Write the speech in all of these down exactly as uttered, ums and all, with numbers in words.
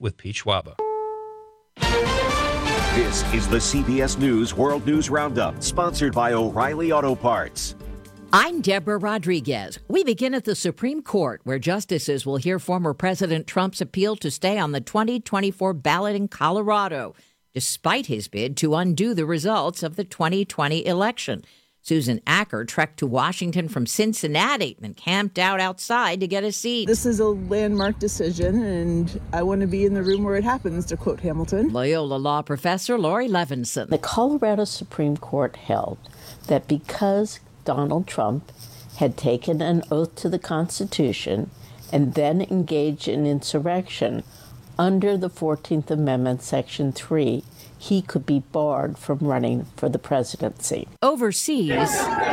with Pete Schwaba. This is the C B S News World News Roundup, sponsored by O'Reilly Auto Parts. I'm Deborah Rodriguez. We begin at the Supreme Court, where justices will hear former President Trump's appeal to stay on the twenty twenty-four ballot in Colorado, despite his bid to undo the results of the twenty twenty election. Susan Acker trekked to Washington from Cincinnati and camped out outside to get a seat. This is a landmark decision, and I want to be in the room where it happens, to quote Hamilton. Loyola law professor Lori Levinson. The Colorado Supreme Court held that because Donald Trump had taken an oath to the Constitution and then engaged in insurrection under the fourteenth Amendment, Section three, he could be barred from running for the presidency. Overseas,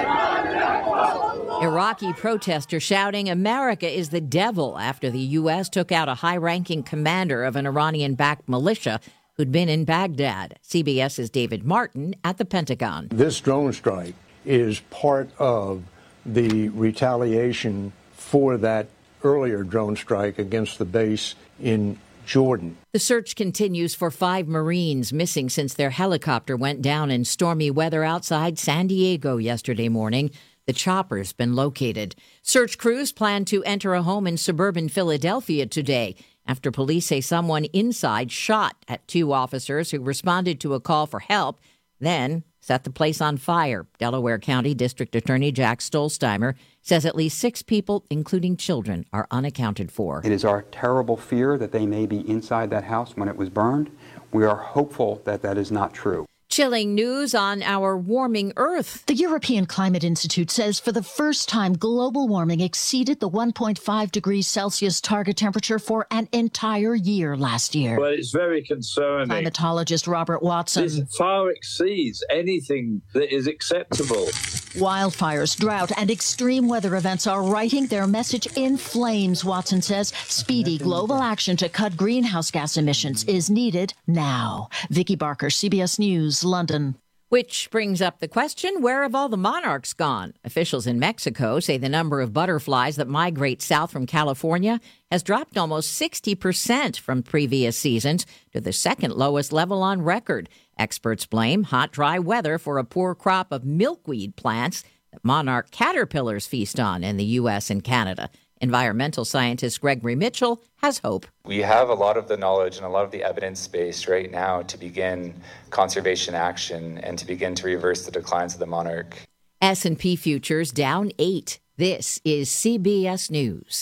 Iraqi protesters shouting America is the devil after the U S took out a high-ranking commander of an Iranian-backed militia who'd been in Baghdad. CBS's David Martin at the Pentagon. This drone strike is part of the retaliation for that earlier drone strike against the base in Jordan. The search continues for five Marines missing since their helicopter went down in stormy weather outside San Diego yesterday morning. The chopper's been located. Search crews plan to enter a home in suburban Philadelphia today after police say someone inside shot at two officers who responded to a call for help, then set the place on fire. Delaware County District Attorney Jack Stolzheimer says at least six people, including children, are unaccounted for. It is our terrible fear that they may be inside that house when it was burned. We are hopeful that that is not true. Chilling news on our warming Earth. The European Climate Institute says for the first time, global warming exceeded the one point five degrees Celsius target temperature for an entire year last year. Well, it's very concerning. Climatologist Robert Watson. This far exceeds anything that is acceptable. Wildfires, drought, and extreme weather events are writing their message in flames, Watson says. Speedy global action to cut greenhouse gas emissions is needed now. Vicki Barker, C B S News, London. Which brings up the question, where have all the monarchs gone? Officials in Mexico say the number of butterflies that migrate south from California has dropped almost sixty percent from previous seasons to the second lowest level on record. Experts blame hot, dry weather for a poor crop of milkweed plants that monarch caterpillars feast on in the U S and Canada. Environmental scientist Gregory Mitchell has hope. We have a lot of the knowledge and a lot of the evidence base right now to begin conservation action and to begin to reverse the declines of the monarch. S and P futures down eight. This is C B S News.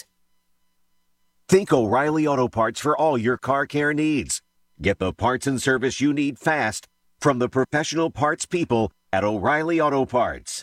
Think O'Reilly Auto Parts for all your car care needs. Get the parts and service you need fast from the professional parts people at O'Reilly Auto Parts.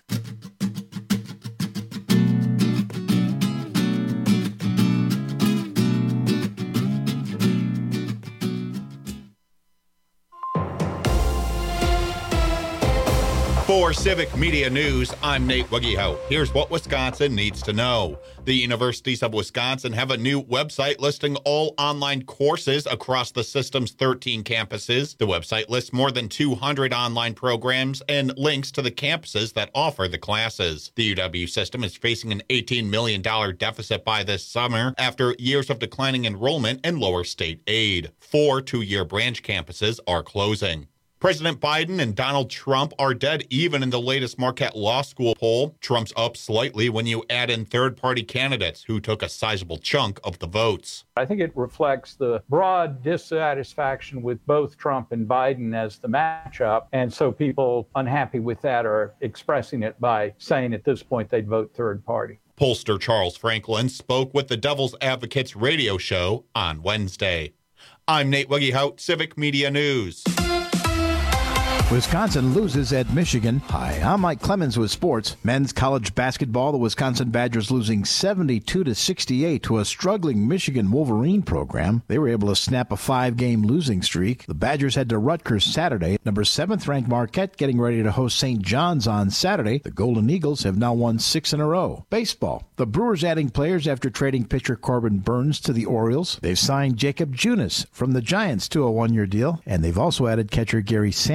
For Civic Media News, I'm Nate Wuggihout. Here's what Wisconsin needs to know. The universities of Wisconsin have a new website listing all online courses across the system's thirteen campuses. The website lists more than two hundred online programs and links to the campuses that offer the classes. The U W system is facing an eighteen million dollars deficit by this summer after years of declining enrollment and lower state aid. Four two-year branch campuses are closing. President Biden and Donald Trump are dead even in the latest Marquette Law School poll. Trump's up slightly when you add in third-party candidates who took a sizable chunk of the votes. I think it reflects the broad dissatisfaction with both Trump and Biden as the matchup. And so people unhappy with that are expressing it by saying at this point they'd vote third party. Pollster Charles Franklin spoke with the Devil's Advocates radio show on Wednesday. I'm Nate Wuggihout, Civic Media News. Wisconsin loses at Michigan. Hi, I'm Mike Clemens with sports. Men's college basketball, the Wisconsin Badgers losing seventy-two to sixty-eight to a struggling Michigan Wolverine program. They were able to snap a five-game losing streak. The Badgers head to Rutgers Saturday. Number seventh-ranked Marquette getting ready to host Saint John's on Saturday. The Golden Eagles have now won six in a row. Baseball. The Brewers adding players after trading pitcher Corbin Burns to the Orioles. They've signed Jacob Junis from the Giants to a one-year deal, and they've also added catcher Gary Sanchez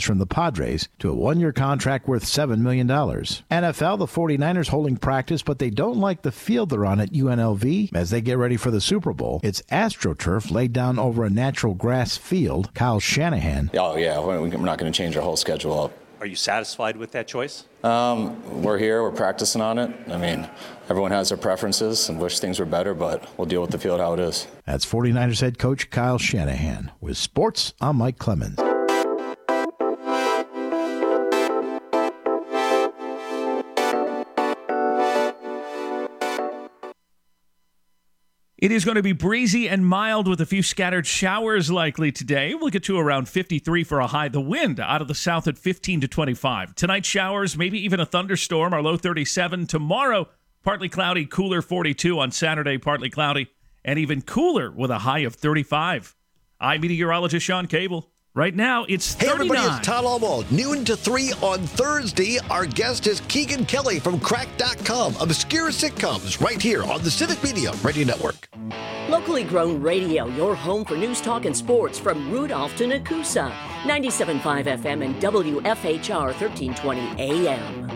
from the Padres to a one-year contract worth seven million dollars. N F L, the 49ers holding practice, but they don't like the field they're on at U N L V as they get ready for the Super Bowl. It's AstroTurf laid down over a natural grass field. Kyle Shanahan. Oh, yeah, we're not going to change our whole schedule up. Are you satisfied with that choice? Um, we're here. We're practicing on it. I mean, everyone has their preferences and wish things were better, but we'll deal with the field how it is. That's 49ers head coach Kyle Shanahan. With sports, I'm Mike Clemens. It is going to be breezy and mild with a few scattered showers likely today. We'll get to around fifty-three for a high. The wind out of the south at fifteen to twenty-five. Tonight, showers, maybe even a thunderstorm. Our low thirty-seven. Tomorrow, partly cloudy, cooler forty-two. On Saturday, partly cloudy, and even cooler with a high of thirty-five. I'm meteorologist Sean Cable. Right now, it's thirty-nine. Hey, everybody, it's Todd Almo. Noon to three on Thursday. Our guest is Keegan Kelly from Crack dot com. Obscure sitcoms right here on the Civic Media Radio Network. Locally grown radio, your home for news, talk, and sports from Rudolph to Nakusa. ninety-seven point five F M and W F H R thirteen twenty A M.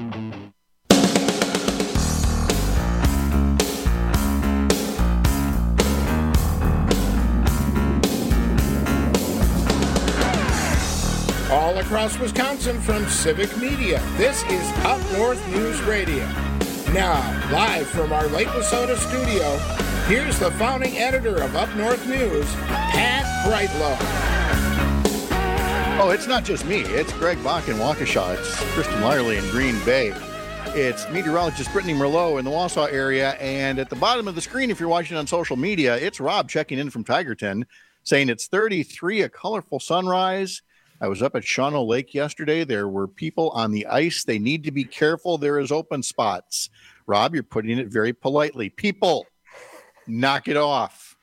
All across Wisconsin from Civic Media, this is Up North News Radio. Now, live from our Lake Wissota studio, here's the founding editor of Up North News, Pat Brightlow. Oh, it's not just me. It's Greg Bach in Waukesha. It's Kristen Lyerly in Green Bay. It's meteorologist Brittany Merlot in the Wausau area. And at the bottom of the screen, if you're watching on social media, it's Rob checking in from Tigerton saying it's thirty-three, a colorful sunrise. I was up at Shawano Lake yesterday. There were people on the ice. They need to be careful. There is open spots. Rob, you're putting it very politely. People, knock it off.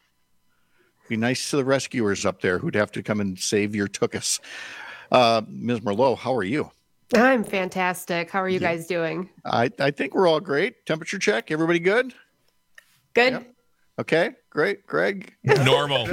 Be nice to the rescuers up there who'd have to come and save your tuchus. Uh, Miz Merlot, how are you? I'm fantastic. How are you yeah. guys doing? I, I think we're all great. Temperature check. Everybody good? Good. Yep. Okay, great. Greg? Normal.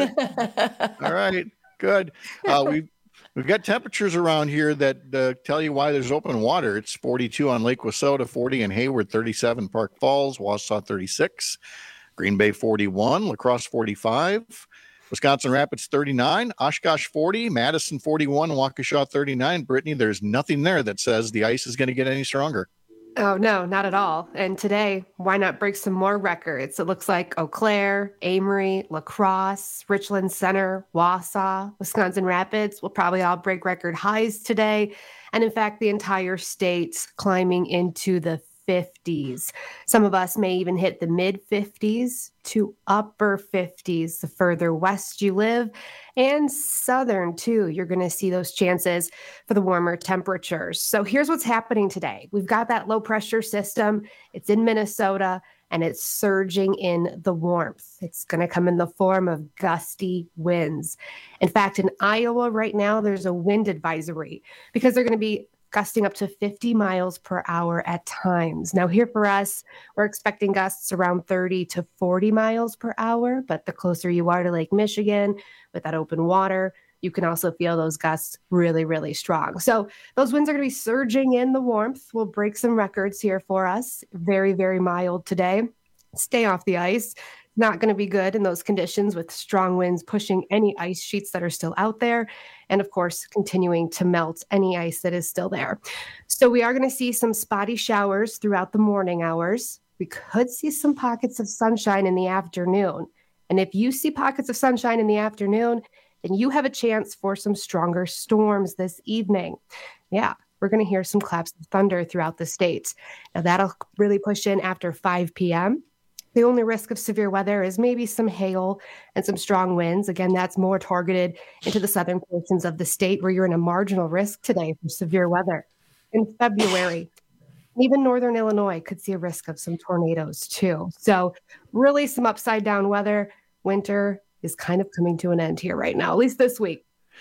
All right, good. Uh, we've We've got temperatures around here that uh, tell you why there's open water. It's forty-two on Lake Wissota, forty in Hayward, thirty-seven Park Falls, Wausau thirty-six, Green Bay forty-one, La Crosse forty-five, Wisconsin Rapids thirty-nine, Oshkosh forty, Madison forty-one, Waukesha thirty-nine. Brittany, there's nothing there that says the ice is going to get any stronger. Oh, no, not at all. And today, why not break some more records? It looks like Eau Claire, Amory, La Crosse, Richland Center, Wausau, Wisconsin Rapids will probably all break record highs today. And in fact, the entire state's climbing into the fifties. Some of us may even hit the mid fifties to upper fifties the further west you live, and southern too. You're going to see those chances for the warmer temperatures. So here's what's happening today. We've got that low pressure system. It's in Minnesota and it's surging in the warmth. It's going to come in the form of gusty winds. In fact, in Iowa right now, there's a wind advisory because they're going to be gusting up to fifty miles per hour at times. Now here for us, we're expecting gusts around thirty to forty miles per hour, but the closer you are to Lake Michigan with that open water, you can also feel those gusts really, really strong. So those winds are going to be surging in the warmth. We'll break some records here for us. Very, very mild today. Stay off the ice. Not going to be good in those conditions with strong winds pushing any ice sheets that are still out there. And of course, continuing to melt any ice that is still there. So we are going to see some spotty showers throughout the morning hours. We could see some pockets of sunshine in the afternoon. And if you see pockets of sunshine in the afternoon, then you have a chance for some stronger storms this evening. Yeah, we're going to hear some claps of thunder throughout the state. Now that'll really push in after five p.m. The only risk of severe weather is maybe some hail and some strong winds. Again, that's more targeted into the southern portions of the state where you're in a marginal risk today for severe weather. In February, even northern Illinois could see a risk of some tornadoes too. So really some upside down weather. Winter is kind of coming to an end here right now, at least this week.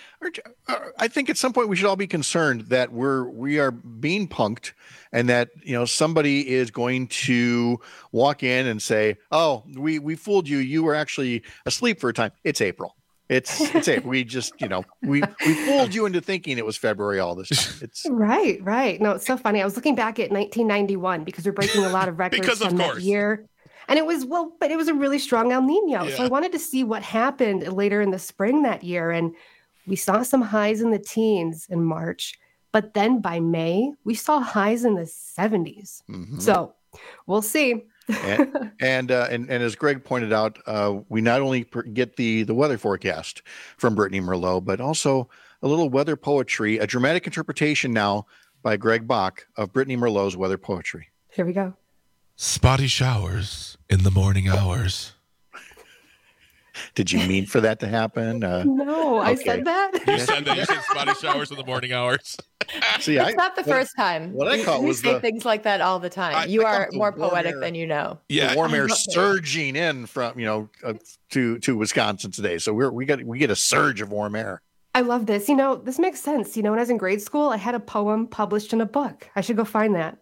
I think at some point we should all be concerned that we're we are being punked, and that you know somebody is going to walk in and say, "Oh, we we fooled you. You were actually asleep for a time." It's April. It's it's it. We just, you know, we we fooled you into thinking it was February all this time. It's Right, right. No, it's so funny. I was looking back at nineteen ninety-one because we're breaking a lot of records Because of from that course. year. And it was, well, but it was a really strong El Nino. So Yeah. I wanted to see what happened later in the spring that year. And we saw some highs in the teens in March. But then by May, we saw highs in the seventies. Mhm. So we'll see. and and, uh, and and as Greg pointed out, uh, we not only per- get the the weather forecast from Brittany Merlot, but also a little weather poetry, a dramatic interpretation now by Greg Bach of Brittany Merlot's weather poetry. Here we go. Spotty showers in the morning hours. Did you mean for that to happen? Uh, No, I okay. said that. You said that. You said spotty showers in the morning hours. See, It's I, not the what- first time. What I You- caught you was say the, things like that all the time. I- you I are caught the more warm poetic air. than you know. Yeah. the warm air I love it. surging in from you know uh, to to Wisconsin today. So we're we got we get a surge of warm air. I love this. You know, this makes sense. You know, when I was in grade school, I had a poem published in a book. I should go find that.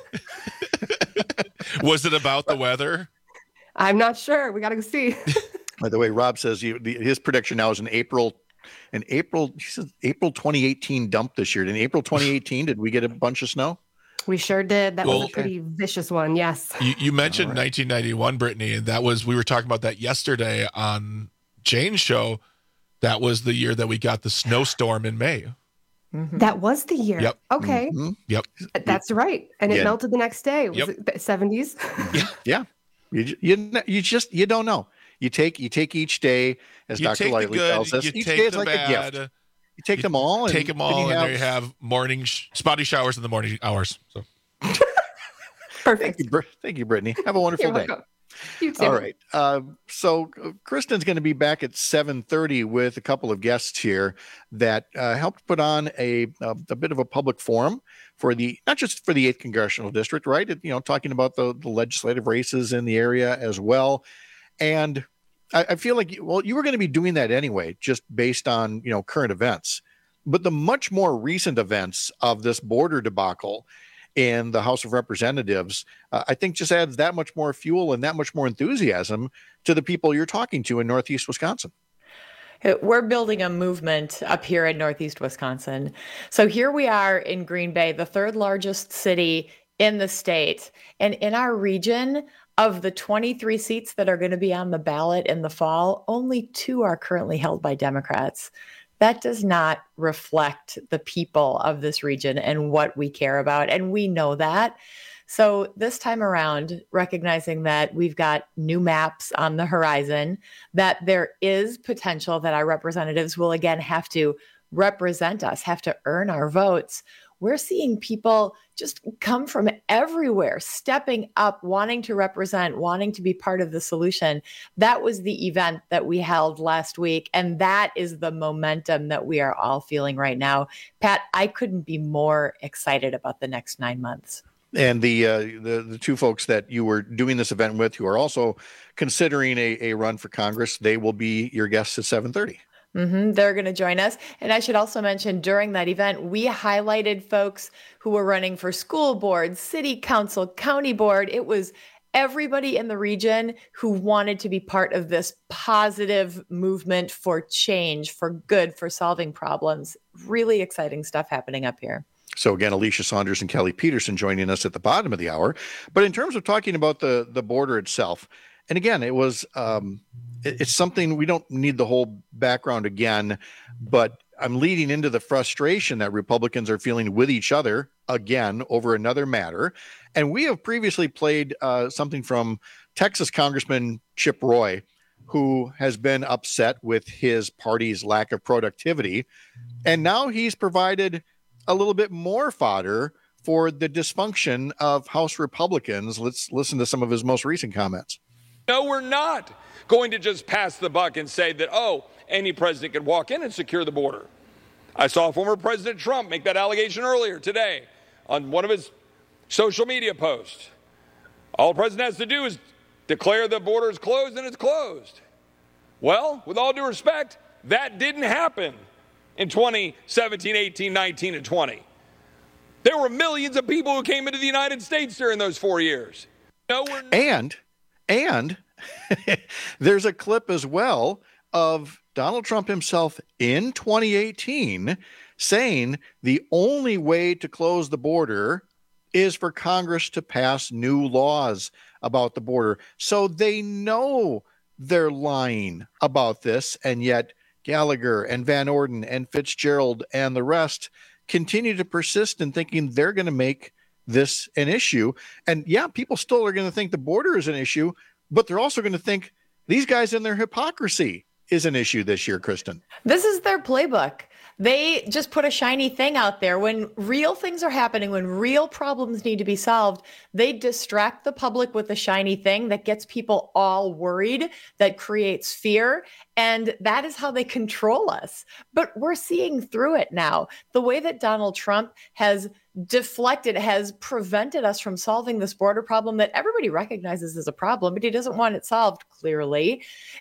Was it about the weather? I'm not sure. We got to go see. By the way, Rob says you, the, his prediction now is an April, an April, he says April twenty eighteen dump this year. In April twenty eighteen, did we get a bunch of snow? We sure did. That was Well- a pretty vicious one. Yes. You, you mentioned All right. nineteen ninety-one, Brittany, and that was, we were talking about that yesterday on Jane's show. That was the year that we got the snowstorm in May. That was the year. Yep. Okay. Mhm. Yep. That's right. And it Yeah. melted the next day. Was Yep. it the seventies? Yeah, you ju- you kn- you just you don't know. You take you take each day, as You Doctor take the Lively good, tells us. you Each take day is the like bad. a gift. You take them all. And Take them then all, you and have- there you have morning sh- spotty showers in the morning hours. So Perfect. Thank you, Br- thank you, Brittany. Have a wonderful You're day. welcome. You too. All right. Uh, so uh, Kristen's going to be back at seven thirty with a couple of guests here that uh, helped put on a, a a bit of a public forum for the not just for the eighth congressional district, right? It, you know, talking about the, the legislative races in the area as well. And I, I feel like well, you were going to be doing that anyway, just based on you know current events. But the much more recent events of this border debacle in the House of Representatives, uh, I think just adds that much more fuel and that much more enthusiasm to the people you're talking to in Northeast Wisconsin. We're building a movement up here in Northeast Wisconsin. So here we are in Green Bay, the third largest city in the state. And in our region, of the twenty-three seats that are going to be on the ballot in the fall, only two are currently held by Democrats. That does not reflect the people of this region and what we care about. And we know that. So this time around, recognizing that we've got new maps on the horizon, that there is potential that our representatives will again have to represent us, have to earn our votes. We're seeing people just come from everywhere, stepping up, wanting to represent, wanting to be part of the solution. That was the event that we held last week. And that is the momentum that we are all feeling right now. Pat, I couldn't be more excited about the next nine months. And the, uh, the the two folks that you were doing this event with, who are also considering a, a run for Congress, they will be your guests at seven thirty. Mm-hmm. They're going to join us. And I should also mention during that event, we highlighted folks who were running for school board, city council, county board. It was everybody in the region who wanted to be part of this positive movement for change, for good, for solving problems. Really exciting stuff happening up here. So again, Alicia Saunders and Kelly Peterson joining us at the bottom of the hour. But in terms of talking about the the border itself, and again, it was um, it, it's something we don't need the whole background again, but I'm leading into the frustration that Republicans are feeling with each other again over another matter. And we have previously played uh, something from Texas Congressman Chip Roy, who has been upset with his party's lack of productivity. And now he's provided a little bit more fodder for the dysfunction of House Republicans. Let's listen to some of his most recent comments. No, we're not going to just pass the buck and say that, oh, any president can walk in and secure the border. I saw former President Trump make that allegation earlier today on one of his social media posts. All the president has to do is declare the border is closed and it's closed. Well, with all due respect, that didn't happen in twenty seventeen, eighteen, nineteen, and twenty. There were millions of people who came into the United States during those four years. No, we're not. And, and there's a clip as well of Donald Trump himself in twenty eighteen saying the only way to close the border is for Congress to pass new laws about the border. So they know they're lying about this, and yet Gallagher and Van Orden and Fitzgerald and the rest continue to persist in thinking they're going to make this an issue. And yeah, people still are going to think the border is an issue, but they're also going to think these guys and their hypocrisy is an issue this year, Kristen. This is their playbook. They just put a shiny thing out there. When real things are happening, when real problems need to be solved, they distract the public with a shiny thing that gets people all worried, that creates fear. And that is how they control us. But we're seeing through it now. The way that Donald Trump has deflected, has prevented us from solving this border problem that everybody recognizes as a problem, but he doesn't want it solved, clearly.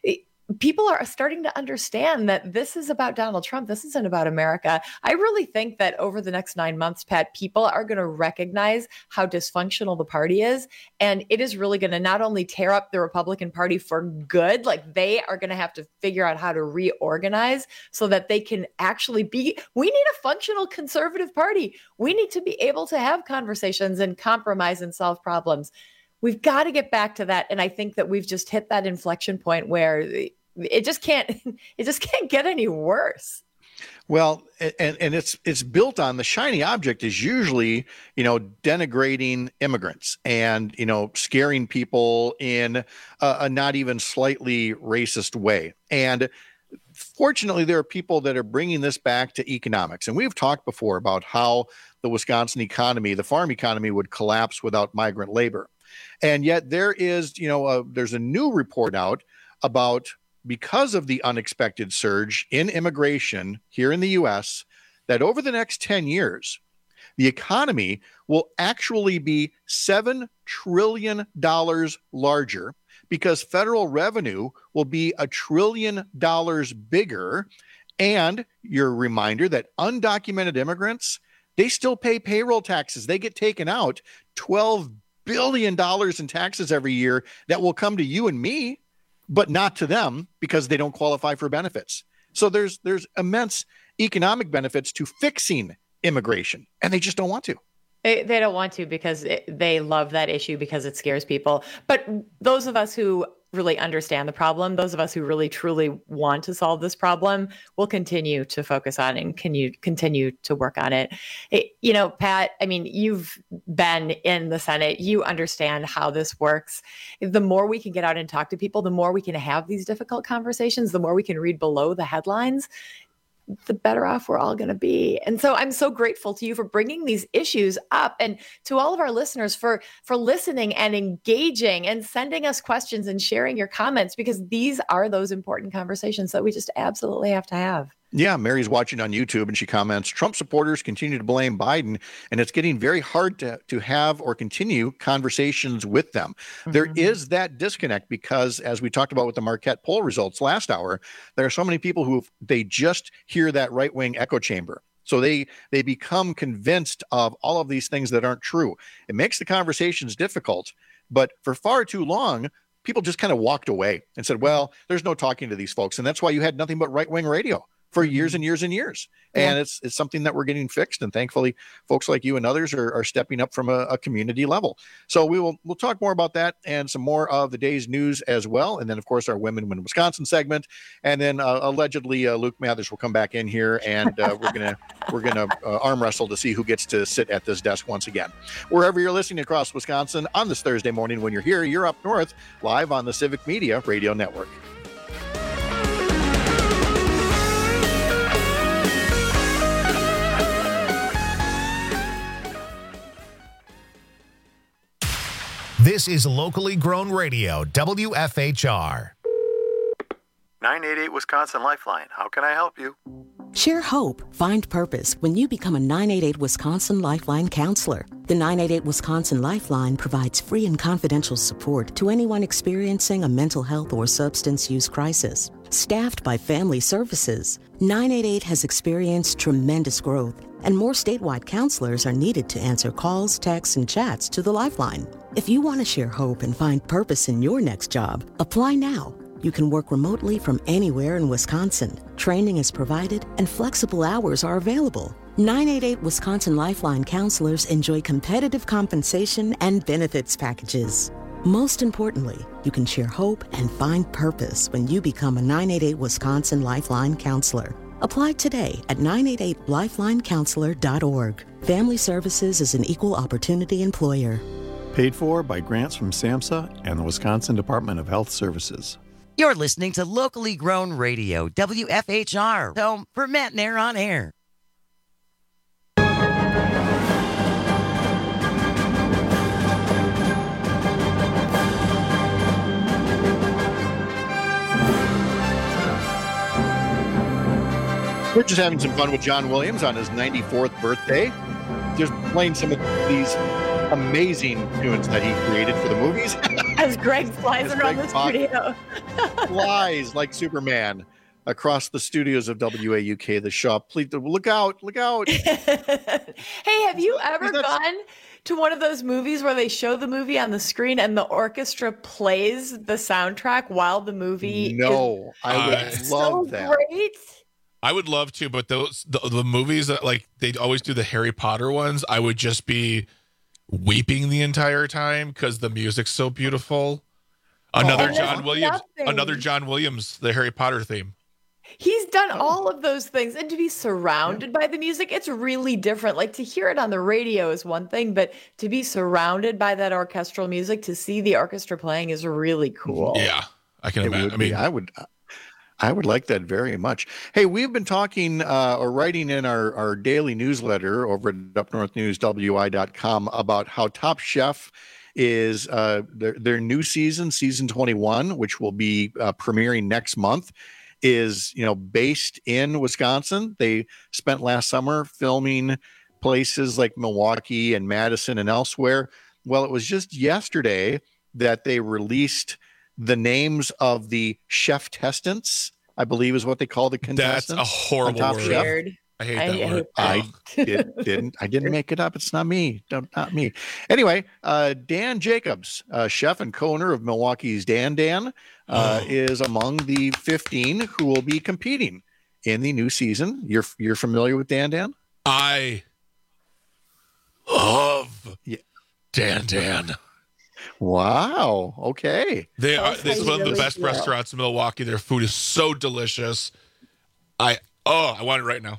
People are starting to understand that this is about Donald Trump. This isn't about America. I really think that over the next nine months, Pat, people are going to recognize how dysfunctional the party is. And it is really going to not only tear up the Republican Party for good, like they are going to have to figure out how to reorganize so that they can actually be, we need a functional conservative party. We need to be able to have conversations and compromise and solve problems. We've got to get back to that. And I think that we've just hit that inflection point where it just can't, it just can't get any worse. Well, and, and it's it's built on the shiny object is usually, you know, denigrating immigrants and, you know, scaring people in a, a not even slightly racist way. And fortunately, there are people that are bringing this back to economics. And we've talked before about how the Wisconsin economy, the farm economy, would collapse without migrant labor. And yet there is, you know, a, there's a new report out about, because of the unexpected surge in immigration here in the U S, that over the next ten years, the economy will actually be seven trillion dollars larger because federal revenue will be a trillion dollars bigger. And your reminder that undocumented immigrants, they still pay payroll taxes. They get taken out twelve billion dollars in taxes every year that will come to you and me, but not to them because they don't qualify for benefits. So there's there's immense economic benefits to fixing immigration, and they just don't want to. They, they don't want to because it, they love that issue because it scares people. But those of us who really understand the problem, those of us who really truly want to solve this problem, will continue to focus on and can you continue to work on it. it. You know, Pat, I mean, you've been in the Senate. You understand how this works. The more we can get out and talk to people, the more we can have these difficult conversations, the more we can read below the headlines, the better off we're all going to be. And so I'm so grateful to you for bringing these issues up, and to all of our listeners for for listening and engaging and sending us questions and sharing your comments, because these are those important conversations that we just absolutely have to have. Yeah, Mary's watching on YouTube and she comments, Trump supporters continue to blame Biden, and it's getting very hard to, to have or continue conversations with them. Mm-hmm. There is that disconnect because, as we talked about with the Marquette poll results last hour, there are so many people who they just hear that right-wing echo chamber. So they they become convinced of all of these things that aren't true. It makes the conversations difficult, but for far too long, people just kind of walked away and said, well, there's no talking to these folks. And that's why you had nothing but right-wing radio for years and years and years. And yeah. it's it's something that we're getting fixed. And thankfully, folks like you and others are, are stepping up from a, a community level. So we will we'll talk more about that and some more of the day's news as well. And then, of course, our Women Win Wisconsin segment. And then uh, allegedly, uh, Luke Mathers will come back in here, and uh, we're gonna we're gonna uh, arm wrestle to see who gets to sit at this desk once again. Wherever you're listening across Wisconsin on this Thursday morning, when you're here, you're up north, live on the Civic Media Radio Network. This is locally grown radio, W F H R. nine eight eight Wisconsin Lifeline. How can I help you? Share hope, find purpose when you become a nine eight eight Wisconsin Lifeline counselor. The nine eight eight Wisconsin Lifeline provides free and confidential support to anyone experiencing a mental health or substance use crisis. Staffed by Family Services, nine eight eight has experienced tremendous growth, and more statewide counselors are needed to answer calls, texts, and chats to the Lifeline. If you want to share hope and find purpose in your next job, apply now. You can work remotely from anywhere in Wisconsin. Training is provided and flexible hours are available. nine eight eight Wisconsin Lifeline counselors enjoy competitive compensation and benefits packages. Most importantly, you can share hope and find purpose when you become a nine eight eight Wisconsin Lifeline counselor. Apply today at nine eight eight lifeline counselor dot org. Family Services is an equal opportunity employer. Paid for by grants from SAMHSA and the Wisconsin Department of Health Services. You're listening to locally grown radio, W F H R, home for Matt and Air on Air. We're just having some fun with John Williams on his ninety-fourth birthday. Just playing some of these amazing tunes that he created for the movies. As Greg flies As around Greg the Bach studio. flies like Superman across the studios of W A U K, the shop. Please look out, look out. Hey, have you ever gone to one of those movies where they show the movie on the screen and the orchestra plays the soundtrack while the movie No, is... I would It's love so that. Great. I would love to, but those the, the movies that like they always do the Harry Potter ones, I would just be weeping the entire time because the music's so beautiful. Another And John there's Williams, nothing. another John Williams, the Harry Potter theme. He's done all of those things, and to be surrounded by the music, it's really different. Like to hear it on the radio is one thing, but to be surrounded by that orchestral music, to see the orchestra playing is really cool. Yeah, I can It imagine. would I mean, be. I would I would like that very much. Hey, we've been talking uh, or writing in our, our daily newsletter over at up north news w i dot com about how Top Chef is uh, their, their new season, season twenty-one, which will be uh, premiering next month, is, you know, based in Wisconsin. They spent last summer filming places like Milwaukee and Madison and elsewhere. Well, it was just yesterday that they released the names of the chef testants, I believe is what they call the contestants. that's a horrible on Top word. Chef. Weird. I hate I that hate word. I did, didn't. I didn't make it up. It's not me. Don't, not me. Anyway, uh, Dan Jacobs, uh, chef and co-owner of Milwaukee's Dan Dan, uh, Oh. is among the fifteen who will be competing in the new season. You're you're familiar with Dan Dan? I love Yeah. Dan Dan. Wow. Okay. They are. That's This is how one of you the really best feel. restaurants in Milwaukee. Their food is so delicious. I oh, I want it right now.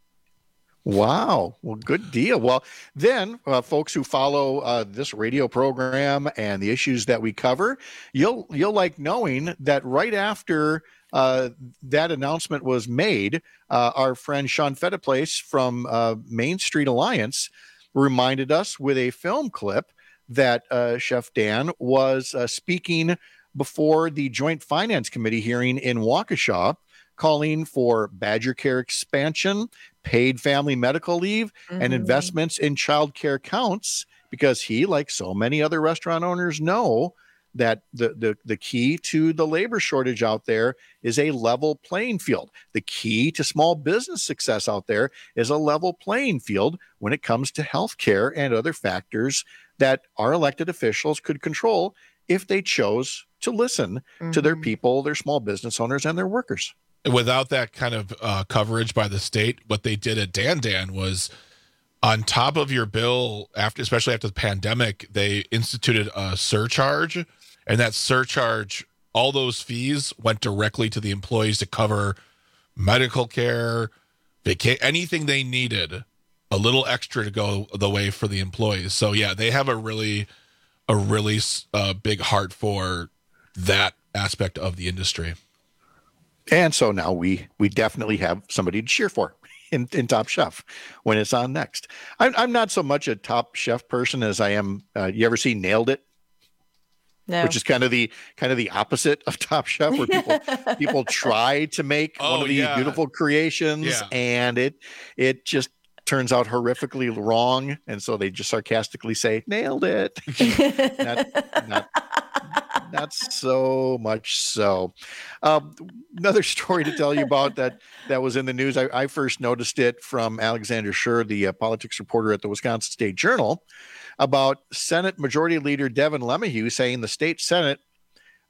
Wow. Well, good deal. Well, then, uh, folks who follow uh, this radio program and the issues that we cover, you'll you'll like knowing that right after uh, that announcement was made, uh, our friend Sean Fettiplace from uh, Main Street Alliance reminded us with a film clip that uh, Chef Dan was uh, speaking before the Joint Finance Committee hearing in Waukesha, calling for Badger Care expansion, paid family medical leave, and Mhm. investments in child care counts, because he, like so many other restaurant owners, know that the, the, the key to the labor shortage out there is a level playing field. The key to small business success out there is a level playing field when it comes to healthcare and other factors that our elected officials could control if they chose to listen to their Mhm. people, their small business owners, and their workers. Without that kind of uh, coverage by the state, what they did at Dan Dan was on top of your bill, after, especially after the pandemic, they instituted a surcharge, and that surcharge, all those fees went directly to the employees to cover medical care, vaca- anything they needed, a little extra to go the way for the employees. So yeah, they have a really, a really uh, big heart for that aspect of the industry. And so now we we definitely have somebody to cheer for in, in Top Chef when it's on next. I'm, I'm not so much a Top Chef person as I am. Uh, you ever see Nailed It? No. Which is kind of the kind of the opposite of Top Chef, where people people try to make one Oh, of these yeah. beautiful creations, Yeah. and it it just turns out horrifically wrong, and so they just sarcastically say "Nailed it." not, not, not so much so. Um, another story to tell you about that that was in the news. I, I first noticed it from Alexander Schur, the uh, politics reporter at the Wisconsin State Journal, about Senate Majority Leader Devin LeMahieu saying the state Senate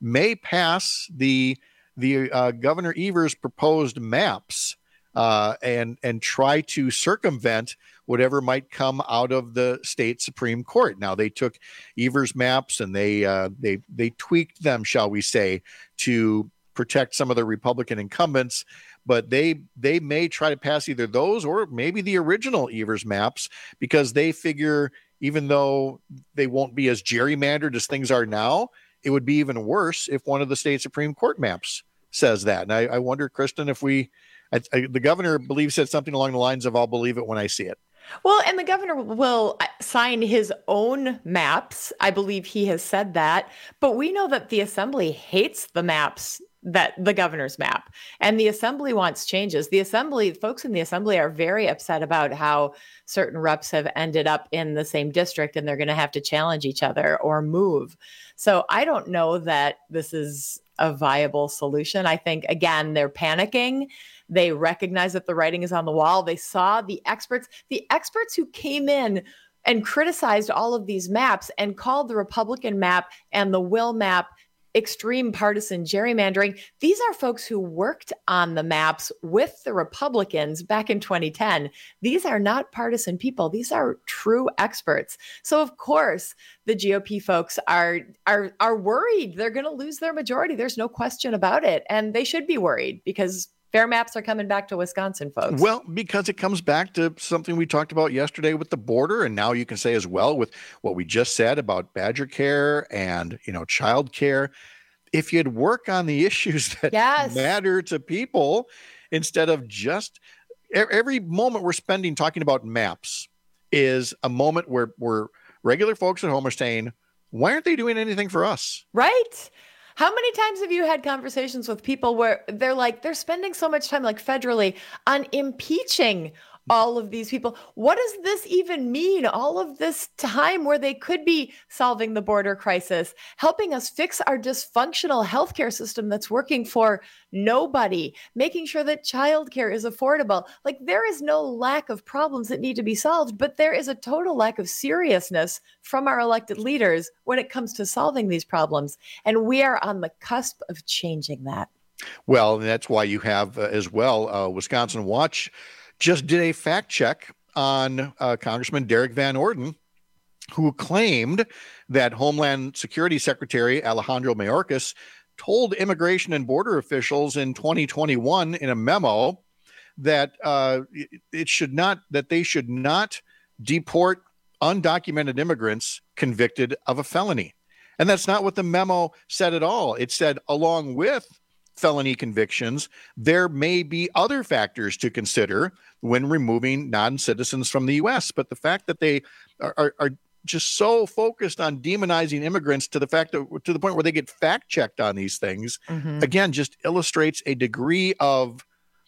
may pass the the uh, Governor Evers proposed maps uh, and and try to circumvent whatever might come out of the state Supreme Court. Now, they took Evers maps and they uh, they they tweaked them, shall we say, to protect some of the Republican incumbents. But they they may try to pass either those or maybe the original Evers maps, because they figure even though they won't be as gerrymandered as things are now, it would be even worse if one of the state Supreme Court maps says that. And I, I wonder, Kristen, if we, I, I, the governor believes said something along the lines of, I'll believe it when I see it. Well, and the governor will sign his own maps. I believe he has said that. But we know that the assembly hates the maps, that the governor's map, and the assembly wants changes. The assembly, folks in the assembly are very upset about how certain reps have ended up in the same district and they're going to have to challenge each other or move. So I don't know that this is a viable solution. I think, again, they're panicking. They recognize that the writing is on the wall. They saw the experts, the experts who came in and criticized all of these maps and called the Republican map and the Will map extreme partisan gerrymandering. These are folks who worked on the maps with the Republicans back in twenty ten. These are not partisan people. These are true experts. So of course, the G O P folks are are are worried they're going to lose their majority. There's no question about it. And they should be worried because fair maps are coming back to Wisconsin, folks. Well, because it comes back to something we talked about yesterday with the border, and now you can say as well with what we just said about Badger Care and, you know, child care. If you'd work on the issues that yes. matter to people instead of just every moment we're spending talking about maps is a moment where where regular folks at home are saying, why aren't they doing anything for us? Right. How many times have you had conversations with people where they're like, they're spending so much time, like federally, on impeaching all of these people? What does this even mean? All of this time where they could be solving the border crisis, helping us fix our dysfunctional healthcare system that's working for nobody, making sure that childcare is affordable. Like, there is no lack of problems that need to be solved, but there is a total lack of seriousness from our elected leaders when it comes to solving these problems. And we are on the cusp of changing that. Well, that's why you have uh, as well, uh, Wisconsin Watch just did a fact check on uh, Congressman Derek Van Orden, who claimed that Homeland Security Secretary Alejandro Mayorkas told immigration and border officials in twenty twenty-one in a memo that uh, it should not, that they should not deport undocumented immigrants convicted of a felony. And that's not what the memo said at all. It said, along with felony convictions, there may be other factors to consider when removing non-citizens from the U S. But the fact that they are, are, are just so focused on demonizing immigrants to the fact that, to the point where they get fact-checked on these things, mm-hmm. again, just illustrates a degree of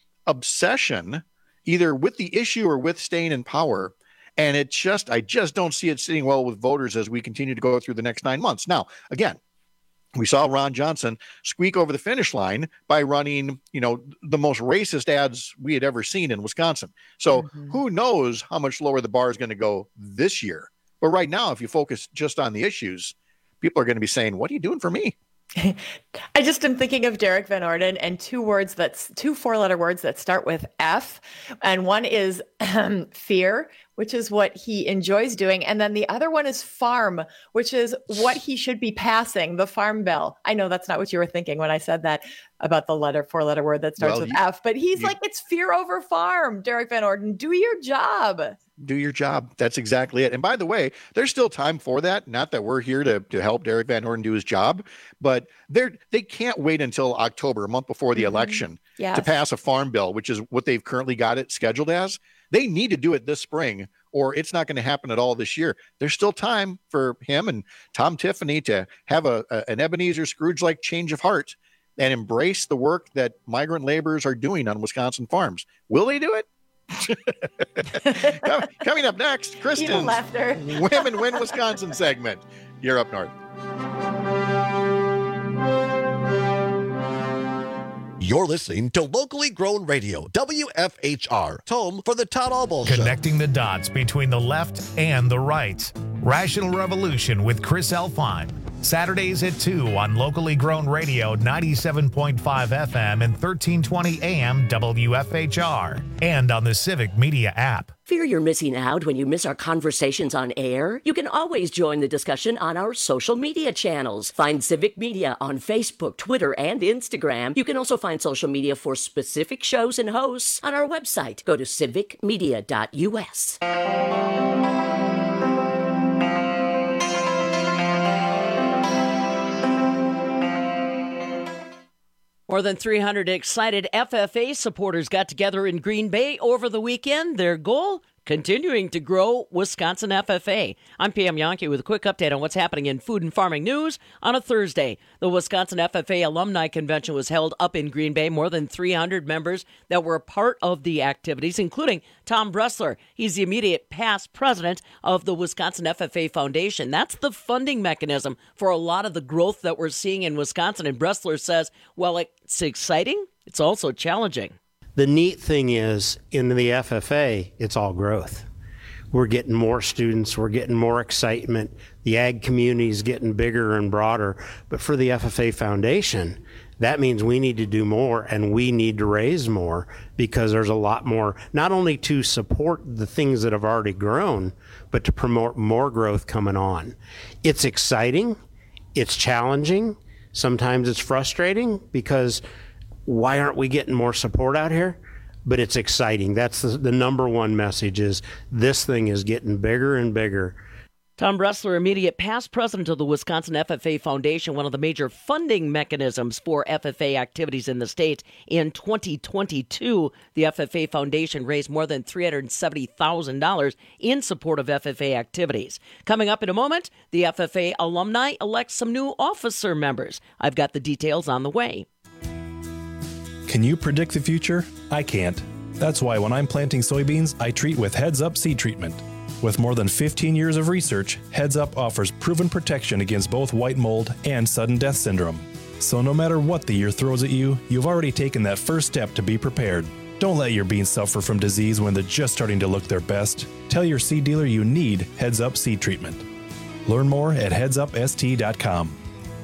obsession, either with the issue or with staying in power. And it just, I just don't see it sitting well with voters as we continue to go through the next nine months. Now, again, we saw Ron Johnson squeak over the finish line by running, you know, the most racist ads we had ever seen in Wisconsin. So mm-hmm. who knows how much lower the bar is going to go this year. But right now, if you focus just on the issues, people are going to be saying, what are you doing for me? I just am thinking of Derek Van Orden and two words that's two four letter words that start with F. And one is um, fear, which is what he enjoys doing. And then the other one is farm, which is what he should be passing, the farm bill. I know that's not what you were thinking when I said that about the letter, four letter word that starts well, with you, F, but he's you, like, it's fear over farm. Derek Van Orden, do your job. Do your job. That's exactly it. And by the way, there's still time for that. Not that we're here to, to help Derek Van Orden do his job, but they're, they can't wait until October, a month before the mm-hmm. election, yes. to pass a farm bill, which is what they've currently got it scheduled as. They need to do it this spring, or it's not going to happen at all this year. There's still time for him and Tom Tiffany to have a, a an Ebenezer Scrooge-like change of heart and embrace the work that migrant laborers are doing on Wisconsin farms. Will they do it? Coming up next, Kristen's Women Win Wisconsin segment. You're up north. You're listening to Locally Grown Radio, W F H R, home for the Todd Albaugh Show. Connecting the dots between the left and the right. Rational Revolution with Chris Elfheim. Saturdays at two on locally grown radio ninety-seven point five F M and thirteen twenty A M W F H R, and on the Civic Media app. Fear you're missing out when you miss our conversations on air? You can always join the discussion on our social media channels. Find Civic Media on Facebook, Twitter, and Instagram. You can also find social media for specific shows and hosts on our website. Go to civic media dot U S. More than three hundred excited F F A supporters got together in Green Bay over the weekend. Their goal? Continuing to grow Wisconsin F F A. I'm Pam Yonke with a quick update on what's happening in food and farming news on a Thursday. The Wisconsin F F A Alumni Convention was held up in Green Bay. More than three hundred members that were a part of the activities, including Tom Bressler. He's the immediate past president of the Wisconsin F F A Foundation. That's the funding mechanism for a lot of the growth that we're seeing in Wisconsin. And Bressler says, well, it's exciting, it's also challenging. The neat thing is, in the F F A, it's all growth. We're getting more students, we're getting more excitement, the ag community is getting bigger and broader. But for the F F A Foundation, that means we need to do more and we need to raise more, because there's a lot more, not only to support the things that have already grown, but to promote more growth coming on. It's exciting, it's challenging, sometimes it's frustrating, because why aren't we getting more support out here? But it's exciting. That's the, the number one message, is this thing is getting bigger and bigger. Tom Bressler, immediate past president of the Wisconsin F F A Foundation, one of the major funding mechanisms for F F A activities in the state. In twenty twenty-two, the F F A Foundation raised more than three hundred seventy thousand dollars in support of F F A activities. Coming up in a moment, the F F A alumni elect some new officer members. I've got the details on the way. Can you predict the future? I can't. That's why when I'm planting soybeans, I treat with Heads Up seed treatment. With more than fifteen years of research, Heads Up offers proven protection against both white mold and sudden death syndrome. So no matter what the year throws at you, you've already taken that first step to be prepared. Don't let your beans suffer from disease when they're just starting to look their best. Tell your seed dealer you need Heads Up seed treatment. Learn more at heads up s t dot com.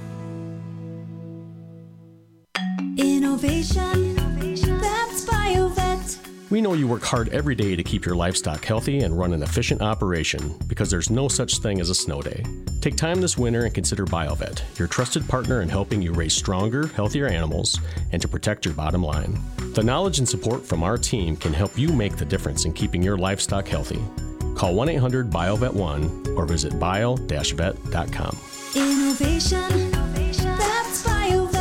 Innovation, that's BioVet. We know you work hard every day to keep your livestock healthy and run an efficient operation, because there's no such thing as a snow day. Take time this winter and consider BioVet, your trusted partner in helping you raise stronger, healthier animals and to protect your bottom line. The knowledge and support from our team can help you make the difference in keeping your livestock healthy. Call one eight hundred bio vet one or visit bio dash vet dot com. Innovation, that's BioVet.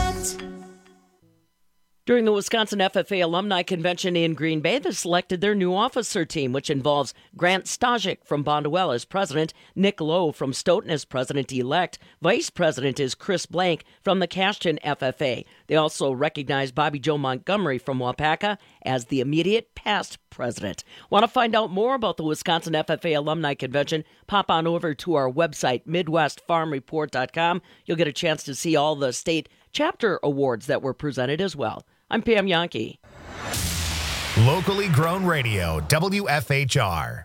During the Wisconsin F F A Alumni Convention in Green Bay, they selected their new officer team, which involves Grant Stajik from Bonduel as president, Nick Lowe from Stoughton as president-elect. Vice president is Chris Blank from the Cashton F F A. They also recognize Bobby Joe Montgomery from Waupaca as the immediate past president. Want to find out more about the Wisconsin F F A Alumni Convention? Pop on over to our website, midwest farm report dot com. You'll get a chance to see all the state chapter awards that were presented as well. I'm Pam Yonke. Locally grown radio, W F H R.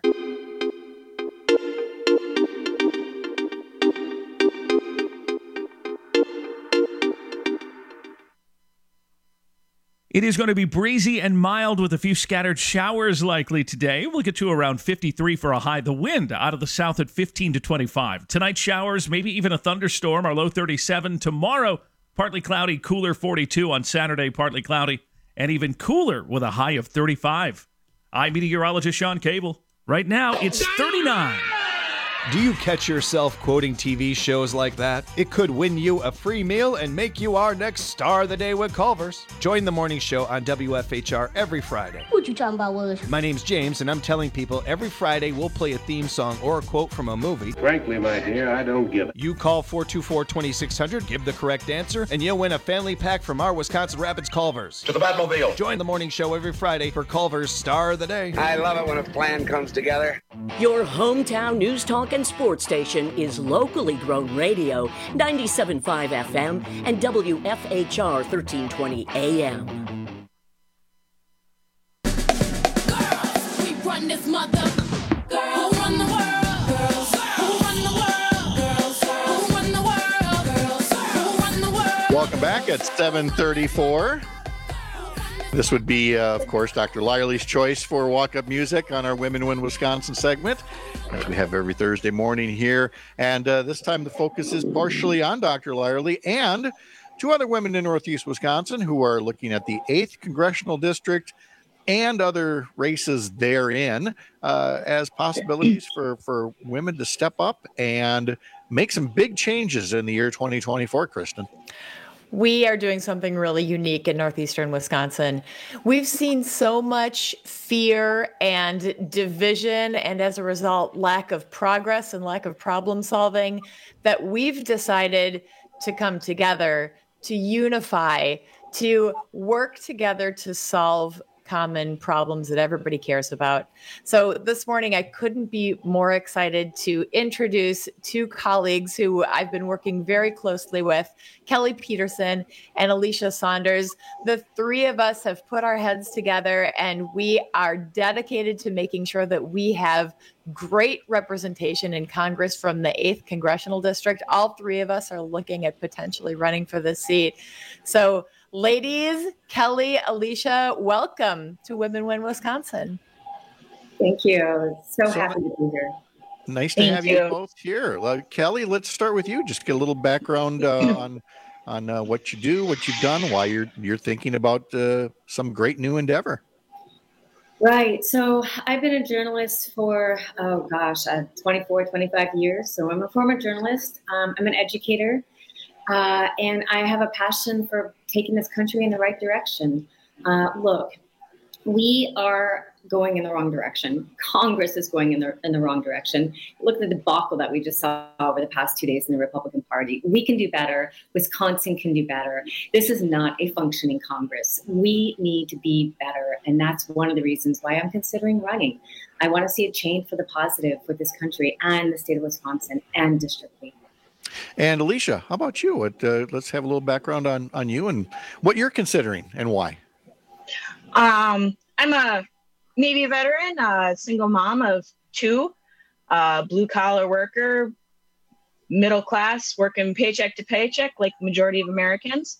It is going to be breezy and mild with a few scattered showers likely today. We'll get to around fifty-three for a high. The wind out of the south at fifteen to twenty-five. Tonight, showers, maybe even a thunderstorm. Our low thirty-seven. Tomorrow, partly cloudy, cooler forty-two. On Saturday, partly cloudy, and even cooler with a high of thirty-five. I'm meteorologist Sean Cable. Right now, it's thirty-nine. Do you catch yourself quoting T V shows like that? It could win you a free meal and make you our next star of the day with Culver's. Join the morning show on W F H R every Friday. What you talking about, Willis? My name's James, and I'm telling people every Friday we'll play a theme song or a quote from a movie. Frankly, my dear, I don't give it. You call four two four, two six zero zero, give the correct answer, and you'll win a family pack from our Wisconsin Rapids Culver's. To the Batmobile. Join the morning show every Friday for Culver's Star of the Day. I love it when a plan comes together. Your hometown news talk and sports station is locally grown radio, ninety-seven point five F M and W F H R thirteen twenty A M. Girls, we run this mother. Girls, who run the world? Girls, who run the world? Girls, who run the world? back at seven thirty-four. This would be, uh, of course, Doctor Lyerly's choice for walk-up music on our Women Win Wisconsin segment, as we have every Thursday morning here. And uh, this time the focus is partially on Doctor Lyerly and two other women in Northeast Wisconsin who are looking at the eighth Congressional District and other races therein uh, as possibilities for, for women to step up and make some big changes in the year twenty twenty-four, Kristen. We are doing something really unique in northeastern Wisconsin. We've seen so much fear and division, and as a result, lack of progress and lack of problem solving, that we've decided to come together, to unify, to work together to solve common problems that everybody cares about. So this morning, I couldn't be more excited to introduce two colleagues who I've been working very closely with, Kelly Peterson and Alicia Saunders. The three of us have put our heads together, and we are dedicated to making sure that we have great representation in Congress from the eighth Congressional District. All three of us are looking at potentially running for this seat. So ladies, Kelly, Alicia, welcome to Women Win Wisconsin. Thank you. So, So- happy to be here. Nice to Thank have you. you. both here. Uh, Kelly, let's start with you. Just get a little background uh, on on uh, what you do, what you've done, why you're you're thinking about uh, some great new endeavor. Right. So I've been a journalist for, oh gosh, uh, twenty-four, twenty-five years. So I'm a former journalist. Um, I'm an educator. Uh, and I have a passion for taking this country in the right direction. Uh, look, we are going in the wrong direction. Congress is going in the in the wrong direction. Look at the debacle that we just saw over the past two days in the Republican Party. We can do better. Wisconsin can do better. This is not a functioning Congress. We need to be better, and that's one of the reasons why I'm considering running. I want to see a change for the positive for this country and the state of Wisconsin and District eight. And Alicia, how about you? What, uh, let's have a little background on on you and what you're considering and why. Um, I'm a Navy veteran, a single mom of two, uh, blue collar worker, middle class, working paycheck to paycheck like the majority of Americans.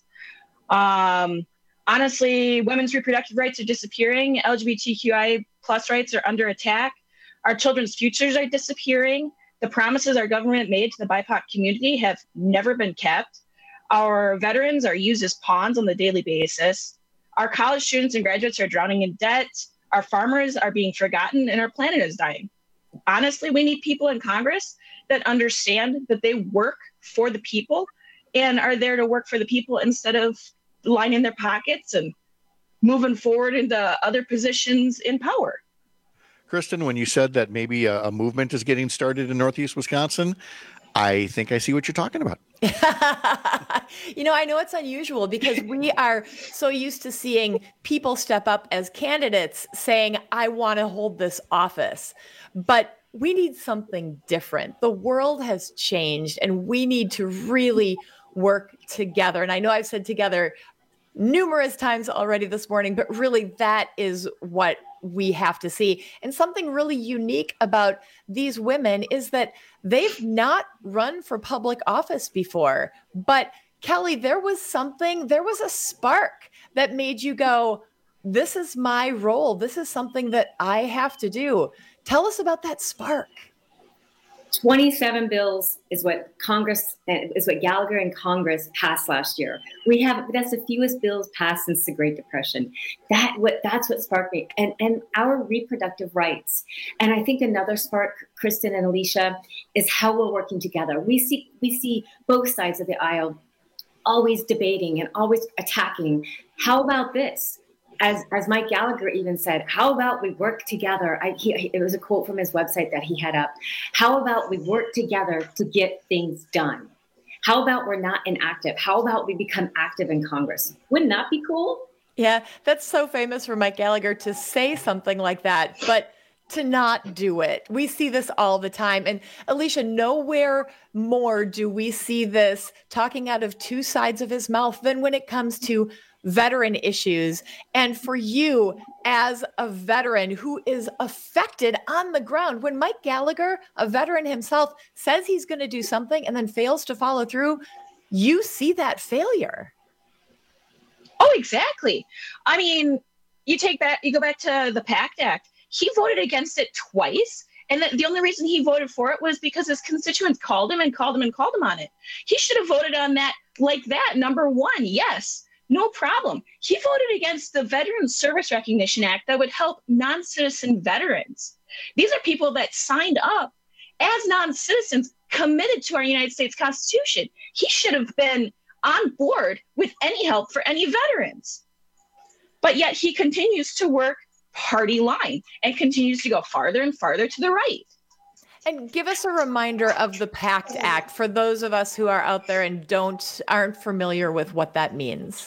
Um, honestly, women's reproductive rights are disappearing. L G B T Q I plus rights are under attack. Our children's futures are disappearing. The promises our government made to the B I P O C community have never been kept. Our veterans are used as pawns on the daily basis. Our college students and graduates are drowning in debt. Our farmers are being forgotten, and our planet is dying. Honestly, we need people in Congress that understand that they work for the people and are there to work for the people instead of lining their pockets and moving forward into other positions in power. Kristen, when you said that maybe a, a movement is getting started in Northeast Wisconsin, I think I see what you're talking about. You know, I know it's unusual because we are so used to seeing people step up as candidates saying, I want to hold this office. But we need something different. The world has changed, and we need to really work together. And I know I've said together numerous times already this morning, but really that is what we have to see. And something really unique about these women is that they've not run for public office before. But Kelly, there was something, there was a spark that made you go, this is my role. This is something that I have to do. Tell us about that spark. twenty-seven bills is what Congress, is what Gallagher and Congress passed last year. We have, that's the fewest bills passed since the Great Depression. That what that's what sparked me, and and our reproductive rights. And I think another spark, Kristen and Alicia, is how we're working together. We see we see both sides of the aisle always debating and always attacking. How about this? As as Mike Gallagher even said, how about we work together? I, he, it was a quote from his website that he had up. How about we work together to get things done? How about we're not inactive? How about we become active in Congress? Wouldn't that be cool? Yeah, that's so famous for Mike Gallagher to say something like that, but to not do it. We see this all the time. And Alicia, nowhere more do we see this talking out of two sides of his mouth than when it comes to veteran issues. And for you as a veteran who is affected on the ground, when Mike Gallagher, a veteran himself, says he's going to do something and then fails to follow through, you see that failure. Oh, exactly. I mean, you take back, you go back to the PACT Act. He voted against it twice. And the, the only reason he voted for it was because his constituents called him and called him and called him on it. He should have voted on that like that. Number one, yes, no problem. He voted against the Veterans Service Recognition Act that would help non-citizen veterans. These are people that signed up as non-citizens committed to our United States Constitution. He should have been on board with any help for any veterans. But yet he continues to work party line and continues to go farther and farther to the right. And give us a reminder of the PACT Act for those of us who are out there and don't aren't familiar with what that means.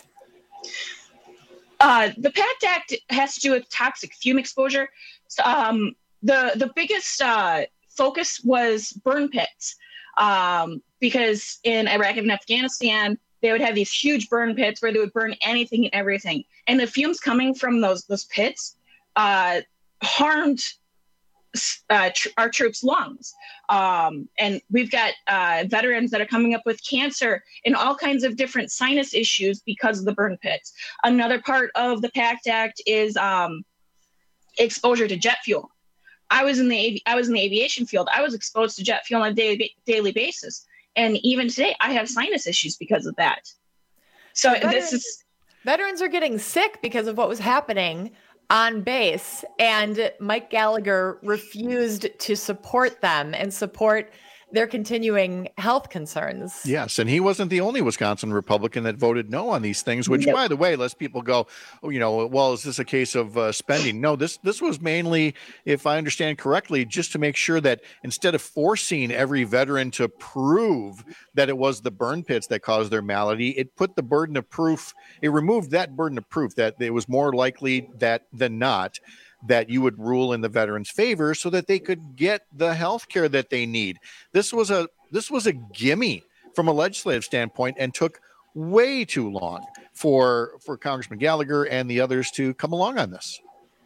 Uh, the PACT Act has to do with toxic fume exposure. So, um, the the biggest uh, focus was burn pits, um, because in Iraq and Afghanistan, they would have these huge burn pits where they would burn anything and everything. And the fumes coming from those those pits uh, harmed uh, tr- our troops' lungs. Um, and we've got uh, veterans that are coming up with cancer and all kinds of different sinus issues because of the burn pits. Another part of the PACT Act is um, exposure to jet fuel. I was in the avi- I was in the aviation field. I was exposed to jet fuel on a daily daily basis. And even today, I have sinus issues because of that. So veterans, this is veterans are getting sick because of what was happening on base, and Mike Gallagher refused to support them and support their continuing health concerns. Yes, and he wasn't the only Wisconsin Republican that voted no on these things, which, Nope. by the way, lets people go, oh, you know, well, is this a case of uh, spending? No, this this was mainly, if I understand correctly, just to make sure that instead of forcing every veteran to prove that it was the burn pits that caused their malady, it put the burden of proof, it removed that burden of proof that it was more likely that than not that you would rule in the veterans' favor so that they could get the health care that they need. This was a this was a gimme from a legislative standpoint and took way too long for for Congressman Gallagher and the others to come along on this.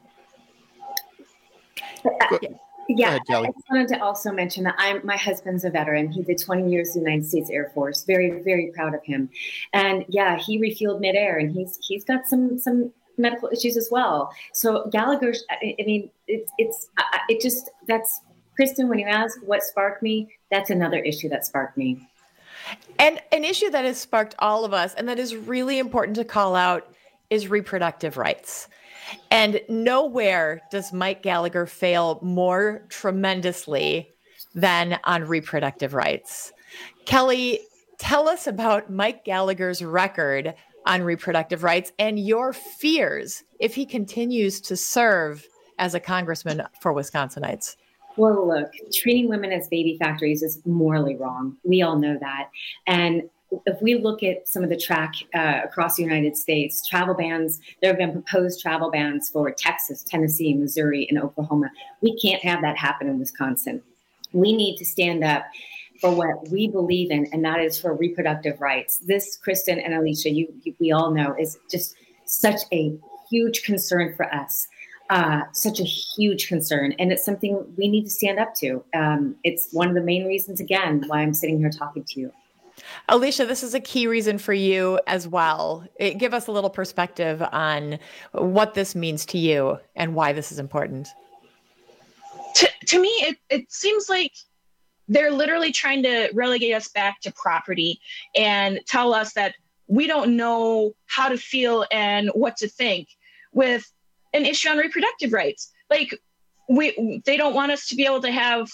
Uh, yeah, ahead, I just wanted to also mention that I'm my husband's a veteran. He did twenty years in the United States Air Force. Very, very proud of him. And yeah, he refueled midair, and he's he's got some some medical issues as well. So Gallagher, I mean, it's it's it just that's Kristen. When you ask what sparked me, that's another issue that sparked me. And an issue that has sparked all of us, and that is really important to call out, is reproductive rights. And nowhere does Mike Gallagher fail more tremendously than on reproductive rights. Kelly, tell us about Mike Gallagher's record on reproductive rights and your fears if he continues to serve as a congressman for Wisconsinites. Well, look, treating women as baby factories is morally wrong. We all know that. And if we look at some of the track uh, across the United States, travel bans, there have been proposed travel bans for Texas, Tennessee, Missouri, and Oklahoma. We can't have that happen in Wisconsin. We need to stand up for what we believe in, and that is for reproductive rights. This, Kristen and Alicia, you, you we all know, is just such a huge concern for us. Uh, such a huge concern, and it's something we need to stand up to. Um, it's one of the main reasons, again, why I'm sitting here talking to you. Alicia, this is a key reason for you as well. It, give us a little perspective on what this means to you and why this is important. to, to me, it, it seems like they're literally trying to relegate us back to property and tell us that we don't know how to feel and what to think with an issue on reproductive rights. Like, we, they don't want us to be able to have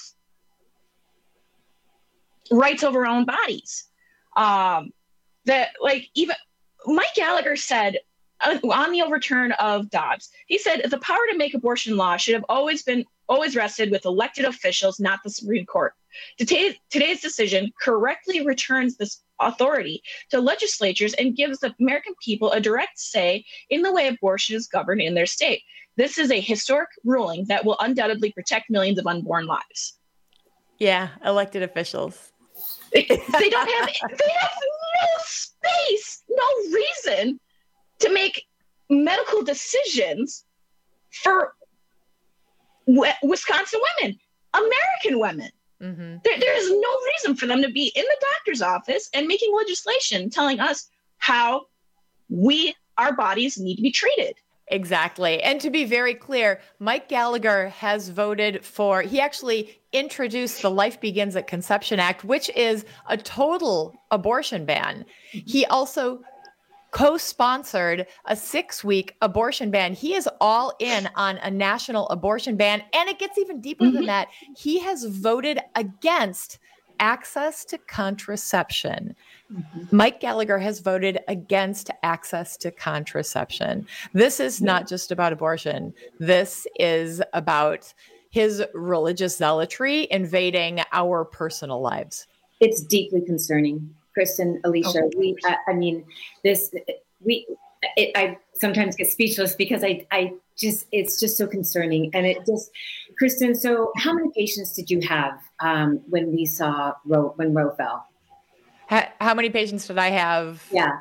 rights over our own bodies. Um, that, like, even Mike Gallagher said uh, on the overturn of Dobbs, he said the power to make abortion law should have always been always rested with elected officials, not the Supreme Court. Today's, today's decision correctly returns this authority to legislatures and gives the American people a direct say in the way abortion is governed in their state. This is a historic ruling that will undoubtedly protect millions of unborn lives. Yeah, elected officials. They don't have, they have no space, no reason to make medical decisions for Wisconsin women, American women. Mm-hmm. There, there is no reason for them to be in the doctor's office and making legislation telling us how we our bodies need to be treated. Exactly. And to be very clear, Mike Gallagher has voted for, he actually introduced the Life Begins at Conception Act, which is a total abortion ban. He also co-sponsored a six-week abortion ban. He is all in on a national abortion ban. And it gets even deeper mm-hmm. than that. He has voted against access to contraception. Mm-hmm. Mike Gallagher has voted against access to contraception. This is not just about abortion. This is about his religious zealotry invading our personal lives. It's deeply concerning. Kristen, Alicia, oh, we, I, I mean, this, we, it, I sometimes get speechless because I, I just, it's just so concerning. And it just, Kristen, so how many patients did you have um, when we saw Roe, when Roe fell? How, how many patients did I have? Yeah.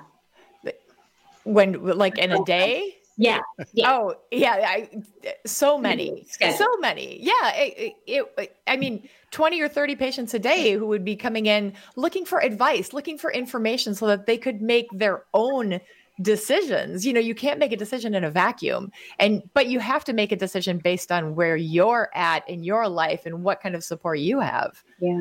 When, like in a day? Yeah. yeah. Oh, yeah. I, so many, Schedule. so many. Yeah. It, it, it, I mean, twenty or thirty patients a day who would be coming in looking for advice, looking for information so that they could make their own decisions. You know, you can't make a decision in a vacuum, and but you have to make a decision based on where you're at in your life and what kind of support you have. Yeah.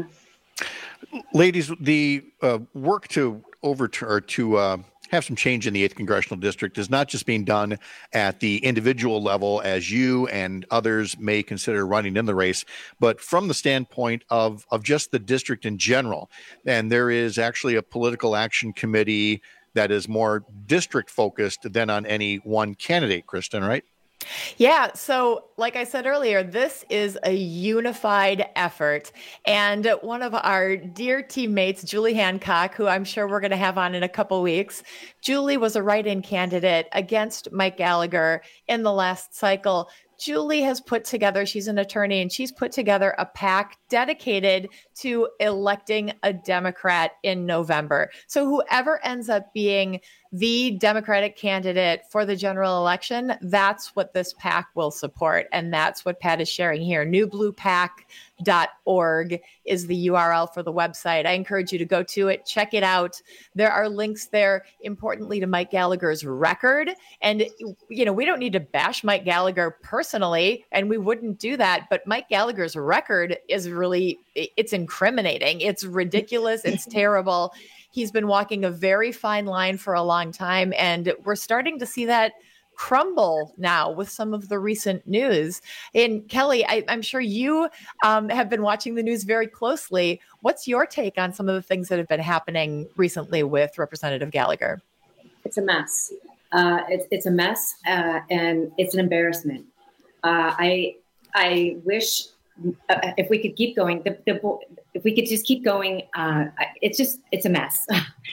Ladies, the uh, work to overturn or to uh, have some change in the eighth Congressional District is not just being done at the individual level, as you and others may consider running in the race, but from the standpoint of, of just the district in general. And there is actually a political action committee that is more district focused than on any one candidate, Kristen, right? Yeah. So like I said earlier, this is a unified effort. And one of our dear teammates, Julie Hancock, who I'm sure we're going to have on in a couple weeks, Julie was a write-in candidate against Mike Gallagher in the last cycle. Julie has put together, she's an attorney, and she's put together a PAC dedicated to electing a Democrat in November. So whoever ends up being the Democratic candidate for the general election, that's what this PAC will support. And that's what Pat is sharing here. new blue pac dot org is the U R L for the website. I encourage you to go to it, check it out. There are links there, importantly, to Mike Gallagher's record. And, you know, we don't need to bash Mike Gallagher personally, and we wouldn't do that. But Mike Gallagher's record is really, it's incriminating. It's ridiculous. It's terrible. He's been walking a very fine line for a long time, and we're starting to see that crumble now with some of the recent news. And Kelly, I, I'm sure you um, have been watching the news very closely. What's your take on some of the things that have been happening recently with Representative Gallagher? It's a mess. Uh, it's, it's a mess, uh, and it's an embarrassment. Uh, I I wish uh, if we could keep going, the, the if we could just keep going, uh, it's just, it's a mess.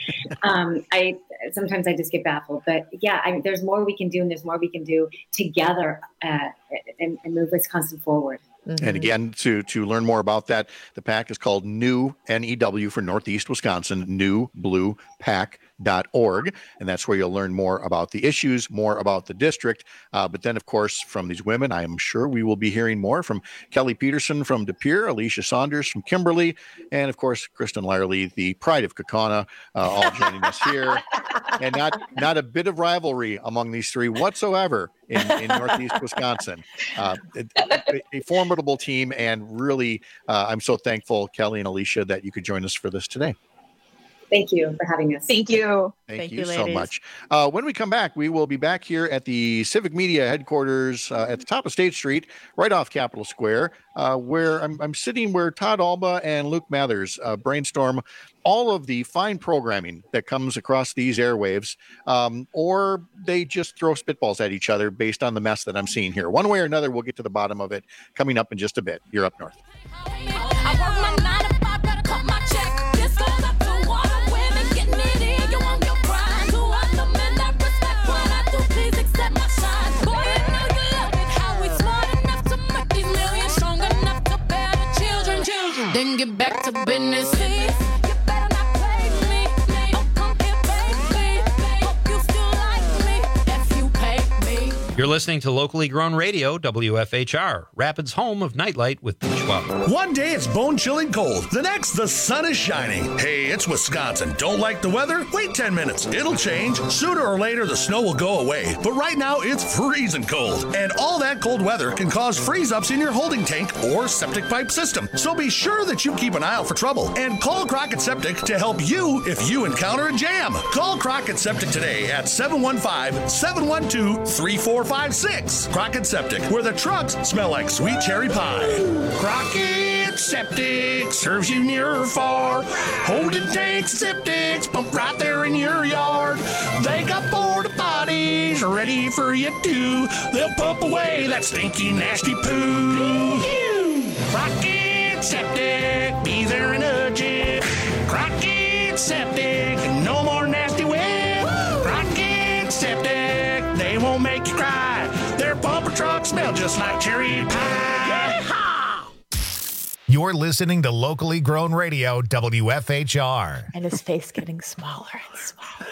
um, I, sometimes I just get baffled, but yeah, I, there's more we can do, and there's more we can do together uh, and, and move Wisconsin forward. Mm-hmm. And again, to to learn more about that, the PAC is called New, N E W for Northeast Wisconsin, new blue pac dot org. And that's where you'll learn more about the issues, more about the district. Uh, but then, of course, from these women, I am sure we will be hearing more from Kelly Peterson from De Pere, Alicia Saunders from Kimberly, and of course, Kristen Lyerly, the pride of Kaukauna, uh, all joining us here. And not not a bit of rivalry among these three whatsoever in, in Northeast Wisconsin. Uh, a, a formidable team, and really, uh, I'm so thankful, Kelly and Alicia, that you could join us for this today. Thank you for having us. Thank you. Thank, Thank you, you so much. Uh, when we come back, we will be back here at the Civic Media headquarters uh, at the top of State Street, right off Capitol Square, uh, where I'm, I'm sitting where Todd Alba and Luke Mathers uh, brainstorm all of the fine programming that comes across these airwaves, um, or they just throw spitballs at each other based on the mess that I'm seeing here. One way or another, we'll get to the bottom of it coming up in just a bit. You're up north. Then get back to business. You're listening to locally grown radio, W F H R, Rapids' home of Nightlight with Beachbum. One day it's bone-chilling cold. The next, the sun is shining. Hey, it's Wisconsin. Don't like the weather? Wait ten minutes. It'll change. Sooner or later, the snow will go away. But right now, it's freezing cold. And all that cold weather can cause freeze-ups in your holding tank or septic pipe system. So be sure that you keep an eye out for trouble. And call Crockett Septic to help you if you encounter a jam. Call Crockett Septic today at seven one five, seven one two, three four five six. Crockett Septic, where the trucks smell like sweet cherry pie. Crockett Septic serves you near or far. Holding tanks, septics, pump right there in your yard. They got porta potties ready for you too. They'll pump away that stinky, nasty poo. Crockett Septic, be there in a jiff. Crockett Septic, no more nasty whip. Crockett Septic, they won't make you cry. Their bumper trucks smell just like cherry pie. Yeehaw! You're listening to locally grown radio, W F H R. And his face getting smaller and smaller.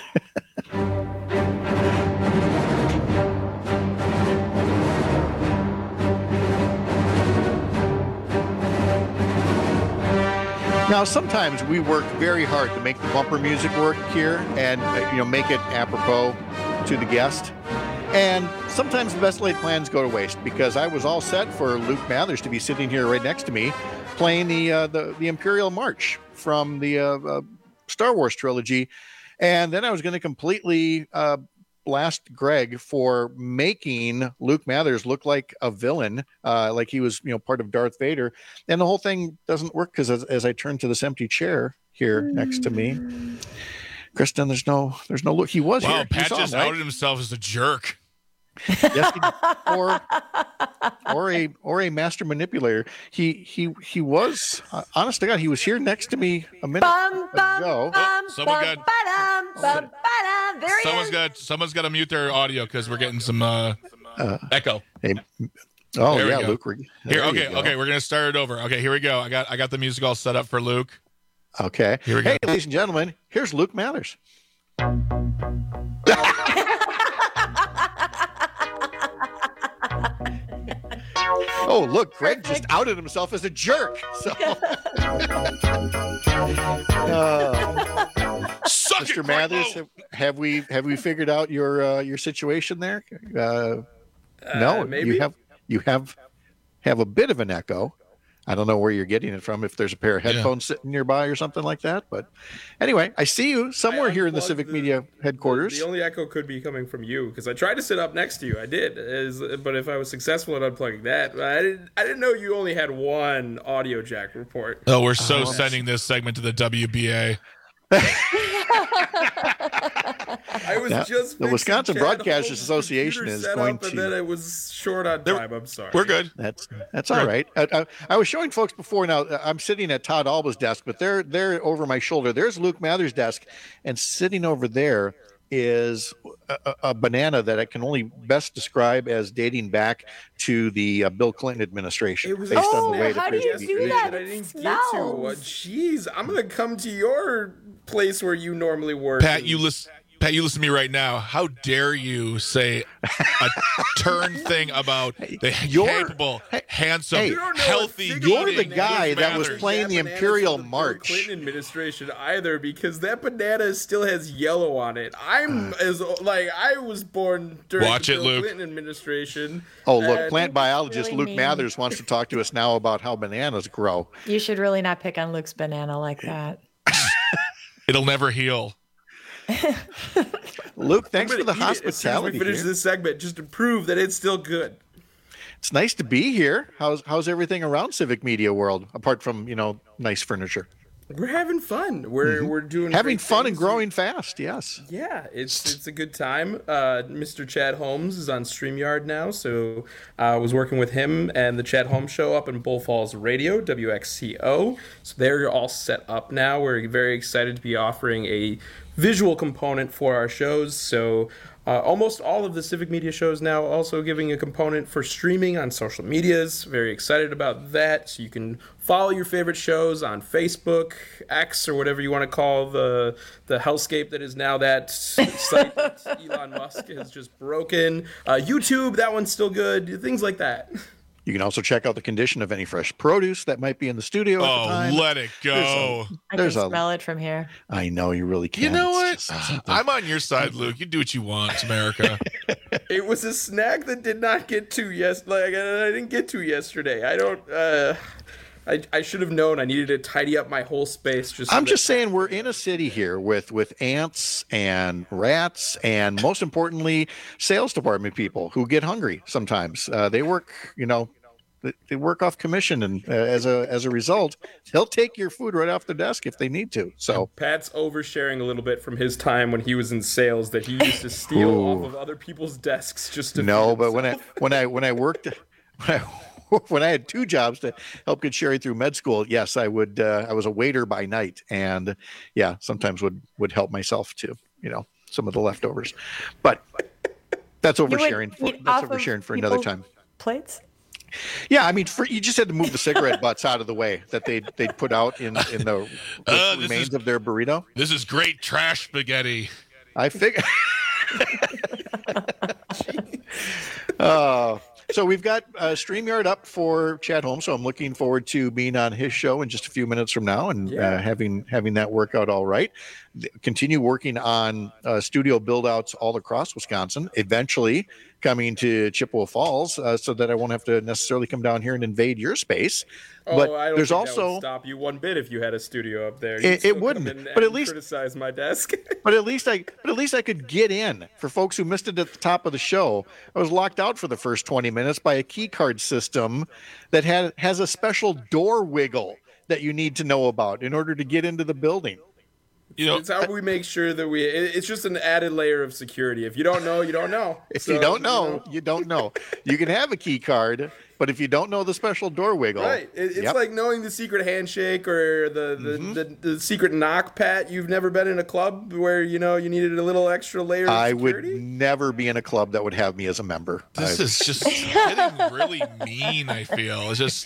Now, sometimes we work very hard to make the bumper music work here and, uh, you know, make it apropos to the guest. And sometimes the best laid plans go to waste because I was all set for Luke Mathers to be sitting here right next to me playing the uh, the, the Imperial March from the uh, uh, Star Wars trilogy. And then I was going to completely uh, blast Greg for making Luke Mathers look like a villain, uh, like he was, you know, part of Darth Vader. And the whole thing doesn't work because as, as I turn to this empty chair here next to me, Kristen, there's no, there's no look. He was wow, here. Pat saw just him, right? outed himself as a jerk. Yes, he, or or a or a master manipulator. He he he was. Uh, honest to God, he was here next to me a minute Bum, bum, ago. bum, someone bum, got- ba-dum, bum, ba-dum. There he Someone's is. got someone's got to mute their audio because we're getting some uh, Uh, echo. hey, oh There we yeah, go. Luke. we're- Here, there you okay, go. okay, we're gonna start it over. Okay, here we go. I got I got the music all set up for Luke. Okay. Here we go. Hey, ladies and gentlemen, here's Luke Mathers. Oh, look, Greg just outed himself as a jerk. So, uh, Mister Mathers, have, have we have we figured out your uh, your situation there? Uh, no, maybe. you have you have have a bit of an echo. I don't know where you're getting it from, if there's a pair of headphones sitting nearby or something like that. But anyway, I see you somewhere here in the Civic the- Media headquarters. The only echo could be coming from you because I tried to sit up next to you. I did, As, but if I was successful at unplugging that, I didn't. I didn't know you only had one audio jack report. Oh, we're so sending this segment to the W B A. I was Yeah, just the fixing Wisconsin Chad Broadcasters Holmes' Association computer is setup, going and to- then I was short on time. I'm sorry. We're good. That's that's all right. I, I, I was showing folks before. Now I'm sitting at Todd Alba's desk, but they're they're over my shoulder. There's Luke Mathers' desk, and sitting over there is a, a- a banana that I can only best describe as dating back to the uh, Bill Clinton administration. It was based oh, on the way how the do you Frisbee do treated that? it. I didn't get to. Uh, Jeez, I'm gonna come to your place where you normally work. Pat, and- you listen. Pat, you listen to me right now. How dare you say a turn thing about the You're- capable, handsome, hey, healthy, you're the eating guy Luke that was Mathers? playing the That banana Imperial from the Bill March. Clinton administration either, because that banana still has yellow on it. I'm as like I was born during Watch the it, Bill Luke. Clinton administration. Oh, look, and- plant biologist really Luke mean. Mathers wants to talk to us now about how bananas grow. You should really not pick on Luke's banana like that. It'll never heal. Luke, thanks I'm for gonna the eat it as soon as hospitality. we finish here. this segment just to prove that it's still good. It's nice to be here. How's how's everything around Civic Media World, apart from, you know, nice furniture? We're having fun. We're we're doing Mm-hmm. Having great fun and things. growing fast. Yes. Yeah, it's it's a good time. Uh, Mister Chad Holmes is on StreamYard now, so I uh, was working with him and the Chad Holmes Show up in Bull Falls Radio, W X C O. So they're all set up now. We're very excited to be offering a visual component for our shows. So Uh, almost all of the Civic Media shows now also giving a component for streaming on social medias. Very excited about that. So you can follow your favorite shows on Facebook, X, or whatever you want to call the the hellscape that is now that site that Elon Musk has just broken. Uh, YouTube, that one's still good. Things like that. You can also check out the condition of any fresh produce that might be in the studio at Oh, the time. let it go. There's a, I there's can a- smell it from here. I know you really can. You know It's what? just something. I'm on your side, Luke. You do what you want. It's America. It was a snack that did not get to yes, like I didn't get to yesterday. I don't. Uh, I I should have known. I needed to tidy up my whole space. Just. so I'm that- just saying we're in a city here with with ants and rats and most importantly sales department people who get hungry sometimes. Uh, they work, you know, they, they work off commission, and uh, as a as a result, they'll take your food right off the desk if they need to. So Pat's oversharing a little bit from his time when he was in sales that he used to steal Ooh. off of other people's desks just to. no, feed but when I himself. when I when I worked when I when I had two jobs to help get Sherry through med school, yes, I would. Uh, I was a waiter by night, and yeah, sometimes would would help myself too. You know, some of the leftovers, but that's You would oversharing. For, eat that's off of oversharing for another people's time. Plates? Yeah, I mean, for, you just had to move the cigarette butts out of the way that they they put out in in the, the Uh, this remains is- of their burrito. This is great trash spaghetti. I figure. uh, so we've got uh, StreamYard up for Chad Holmes, so I'm looking forward to being on his show in just a few minutes from now and Yeah. uh, having having that work out all right. Th- Continue working on uh, studio build-outs all across Wisconsin, eventually coming to Chippewa Falls uh, so that I won't have to necessarily come down here and invade your space. Oh, but I don't there's think that would also stop you one bit if you had a studio up there. It- You'd it still come wouldn't, in but at and least- criticize my desk. But at least I, but at least I could get in. For folks who missed it at the top of the show, I was locked out for the first twenty minutes by a key card system that had has a special door wiggle that you need to know about in order to get into the building. You know, It's how we make sure that we. it- It's just an added layer of security. If you don't know, you don't know. If So, you don't know, you don't know. You can have a key card, but if you don't know the special door wiggle, Right. It, it's yep. like knowing the secret handshake or the the, Mm-hmm. the the secret knock, Pat. You've never been in a club where you know you needed a little extra layer of I would security. never be in a club that would have me as a member. This I- is just getting really mean, I feel. It's just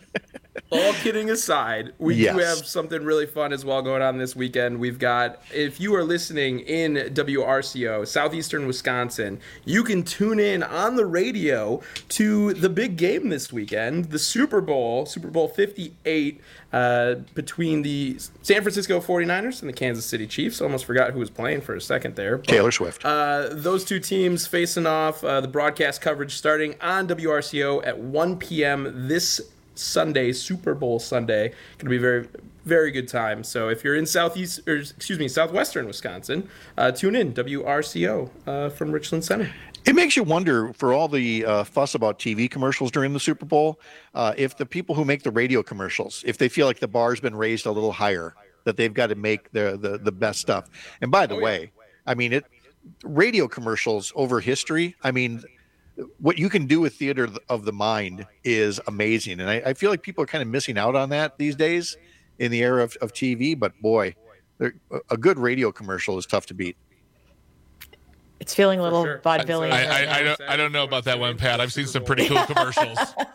All kidding aside, we Yes. do have something really fun as well going on this weekend. We've got, if you are listening in W R C O, Southeastern Wisconsin, you can tune in on the radio to the big game this weekend, the Super Bowl, Super Bowl fifty-eight, uh, between the San Francisco forty-niners and the Kansas City Chiefs. Almost forgot who was playing for a second there. but, Taylor Swift. Uh, those two teams facing off, uh, the broadcast coverage starting on W R C O at one p.m. this Sunday, Super Bowl Sunday. Going to be very, very good time. So if you're in southeast, or excuse me, southwestern Wisconsin, uh, tune in W R C O uh, from Richland Center. It makes you wonder, for all the uh, fuss about T V commercials during the Super Bowl, uh, if the people who make the radio commercials, if they feel like the bar's been raised a little higher, that they've got to make the the, the best stuff. And by the Oh, yeah. way, I mean, it radio commercials over history, I mean, what you can do with theater of the mind is amazing. And I, I feel like people are kind of missing out on that these days in the era of, of T V. But boy, there- a good radio commercial is tough to beat. It's feeling a little sure. vaudevillian. I, right I, I now. don't I don't know about that one, Pat. I've seen some pretty cool commercials.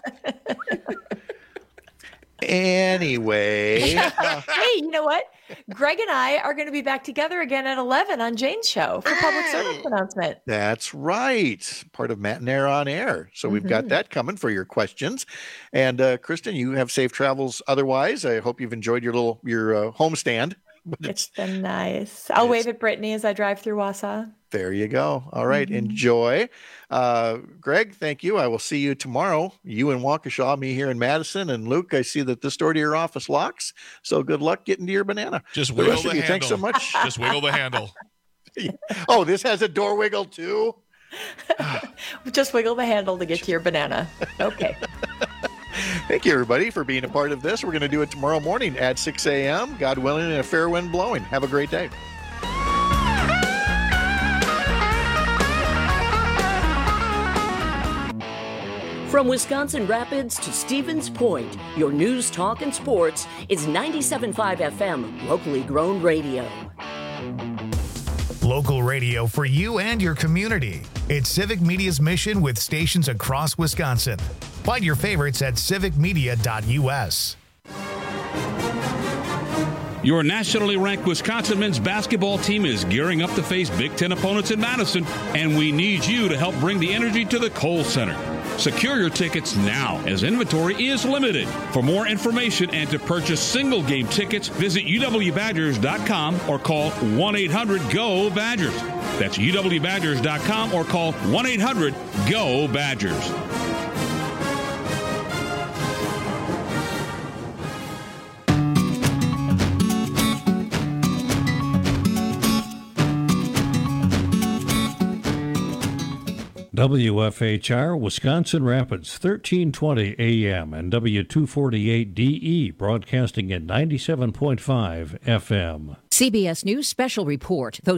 Anyway, uh, Hey, you know what? Greg and I are going to be back together again at eleven on Jane's show for public service announcement. that's right. Part of Matinee on Air. So we've got that coming for your questions. And uh, Kristen, you have safe travels otherwise. I hope you've enjoyed your little your uh, homestand. But It's been nice. I'll wave at Brittany as I drive through Wausau. there you go. All right, enjoy. Uh, Greg, thank you. I will see you tomorrow. You in Waukesha, me here in Madison. And Luke, I see that this door to your office locks. So good luck getting to your banana. Just The wiggle rest the of you, handle. thanks so much. Just wiggle the handle. Oh, this has a door wiggle too? Just wiggle the handle to get to your banana. Okay. Thank you, everybody, for being a part of this. We're going to do it tomorrow morning at six a.m., God willing, and a fair wind blowing. Have a great day. From Wisconsin Rapids to Stevens Point, your news, talk, and sports is ninety-seven point five F M, locally grown radio. Local radio for you and your community. It's Civic Media's mission with stations across Wisconsin. Find your favorites at civic media dot u s. Your nationally ranked Wisconsin men's basketball team is gearing up to face Big Ten opponents in Madison, and we need you to help bring the energy to the Kohl Center. Secure your tickets now, as inventory is limited. For more information and to purchase single-game tickets, visit u w badgers dot com or call one eight hundred G O Badgers. That's u w badgers dot com or call one eight hundred G O Badgers. W F H R Wisconsin Rapids, thirteen twenty A M and W two forty-eight D E, broadcasting at ninety-seven point five F M. C B S News Special Report. Those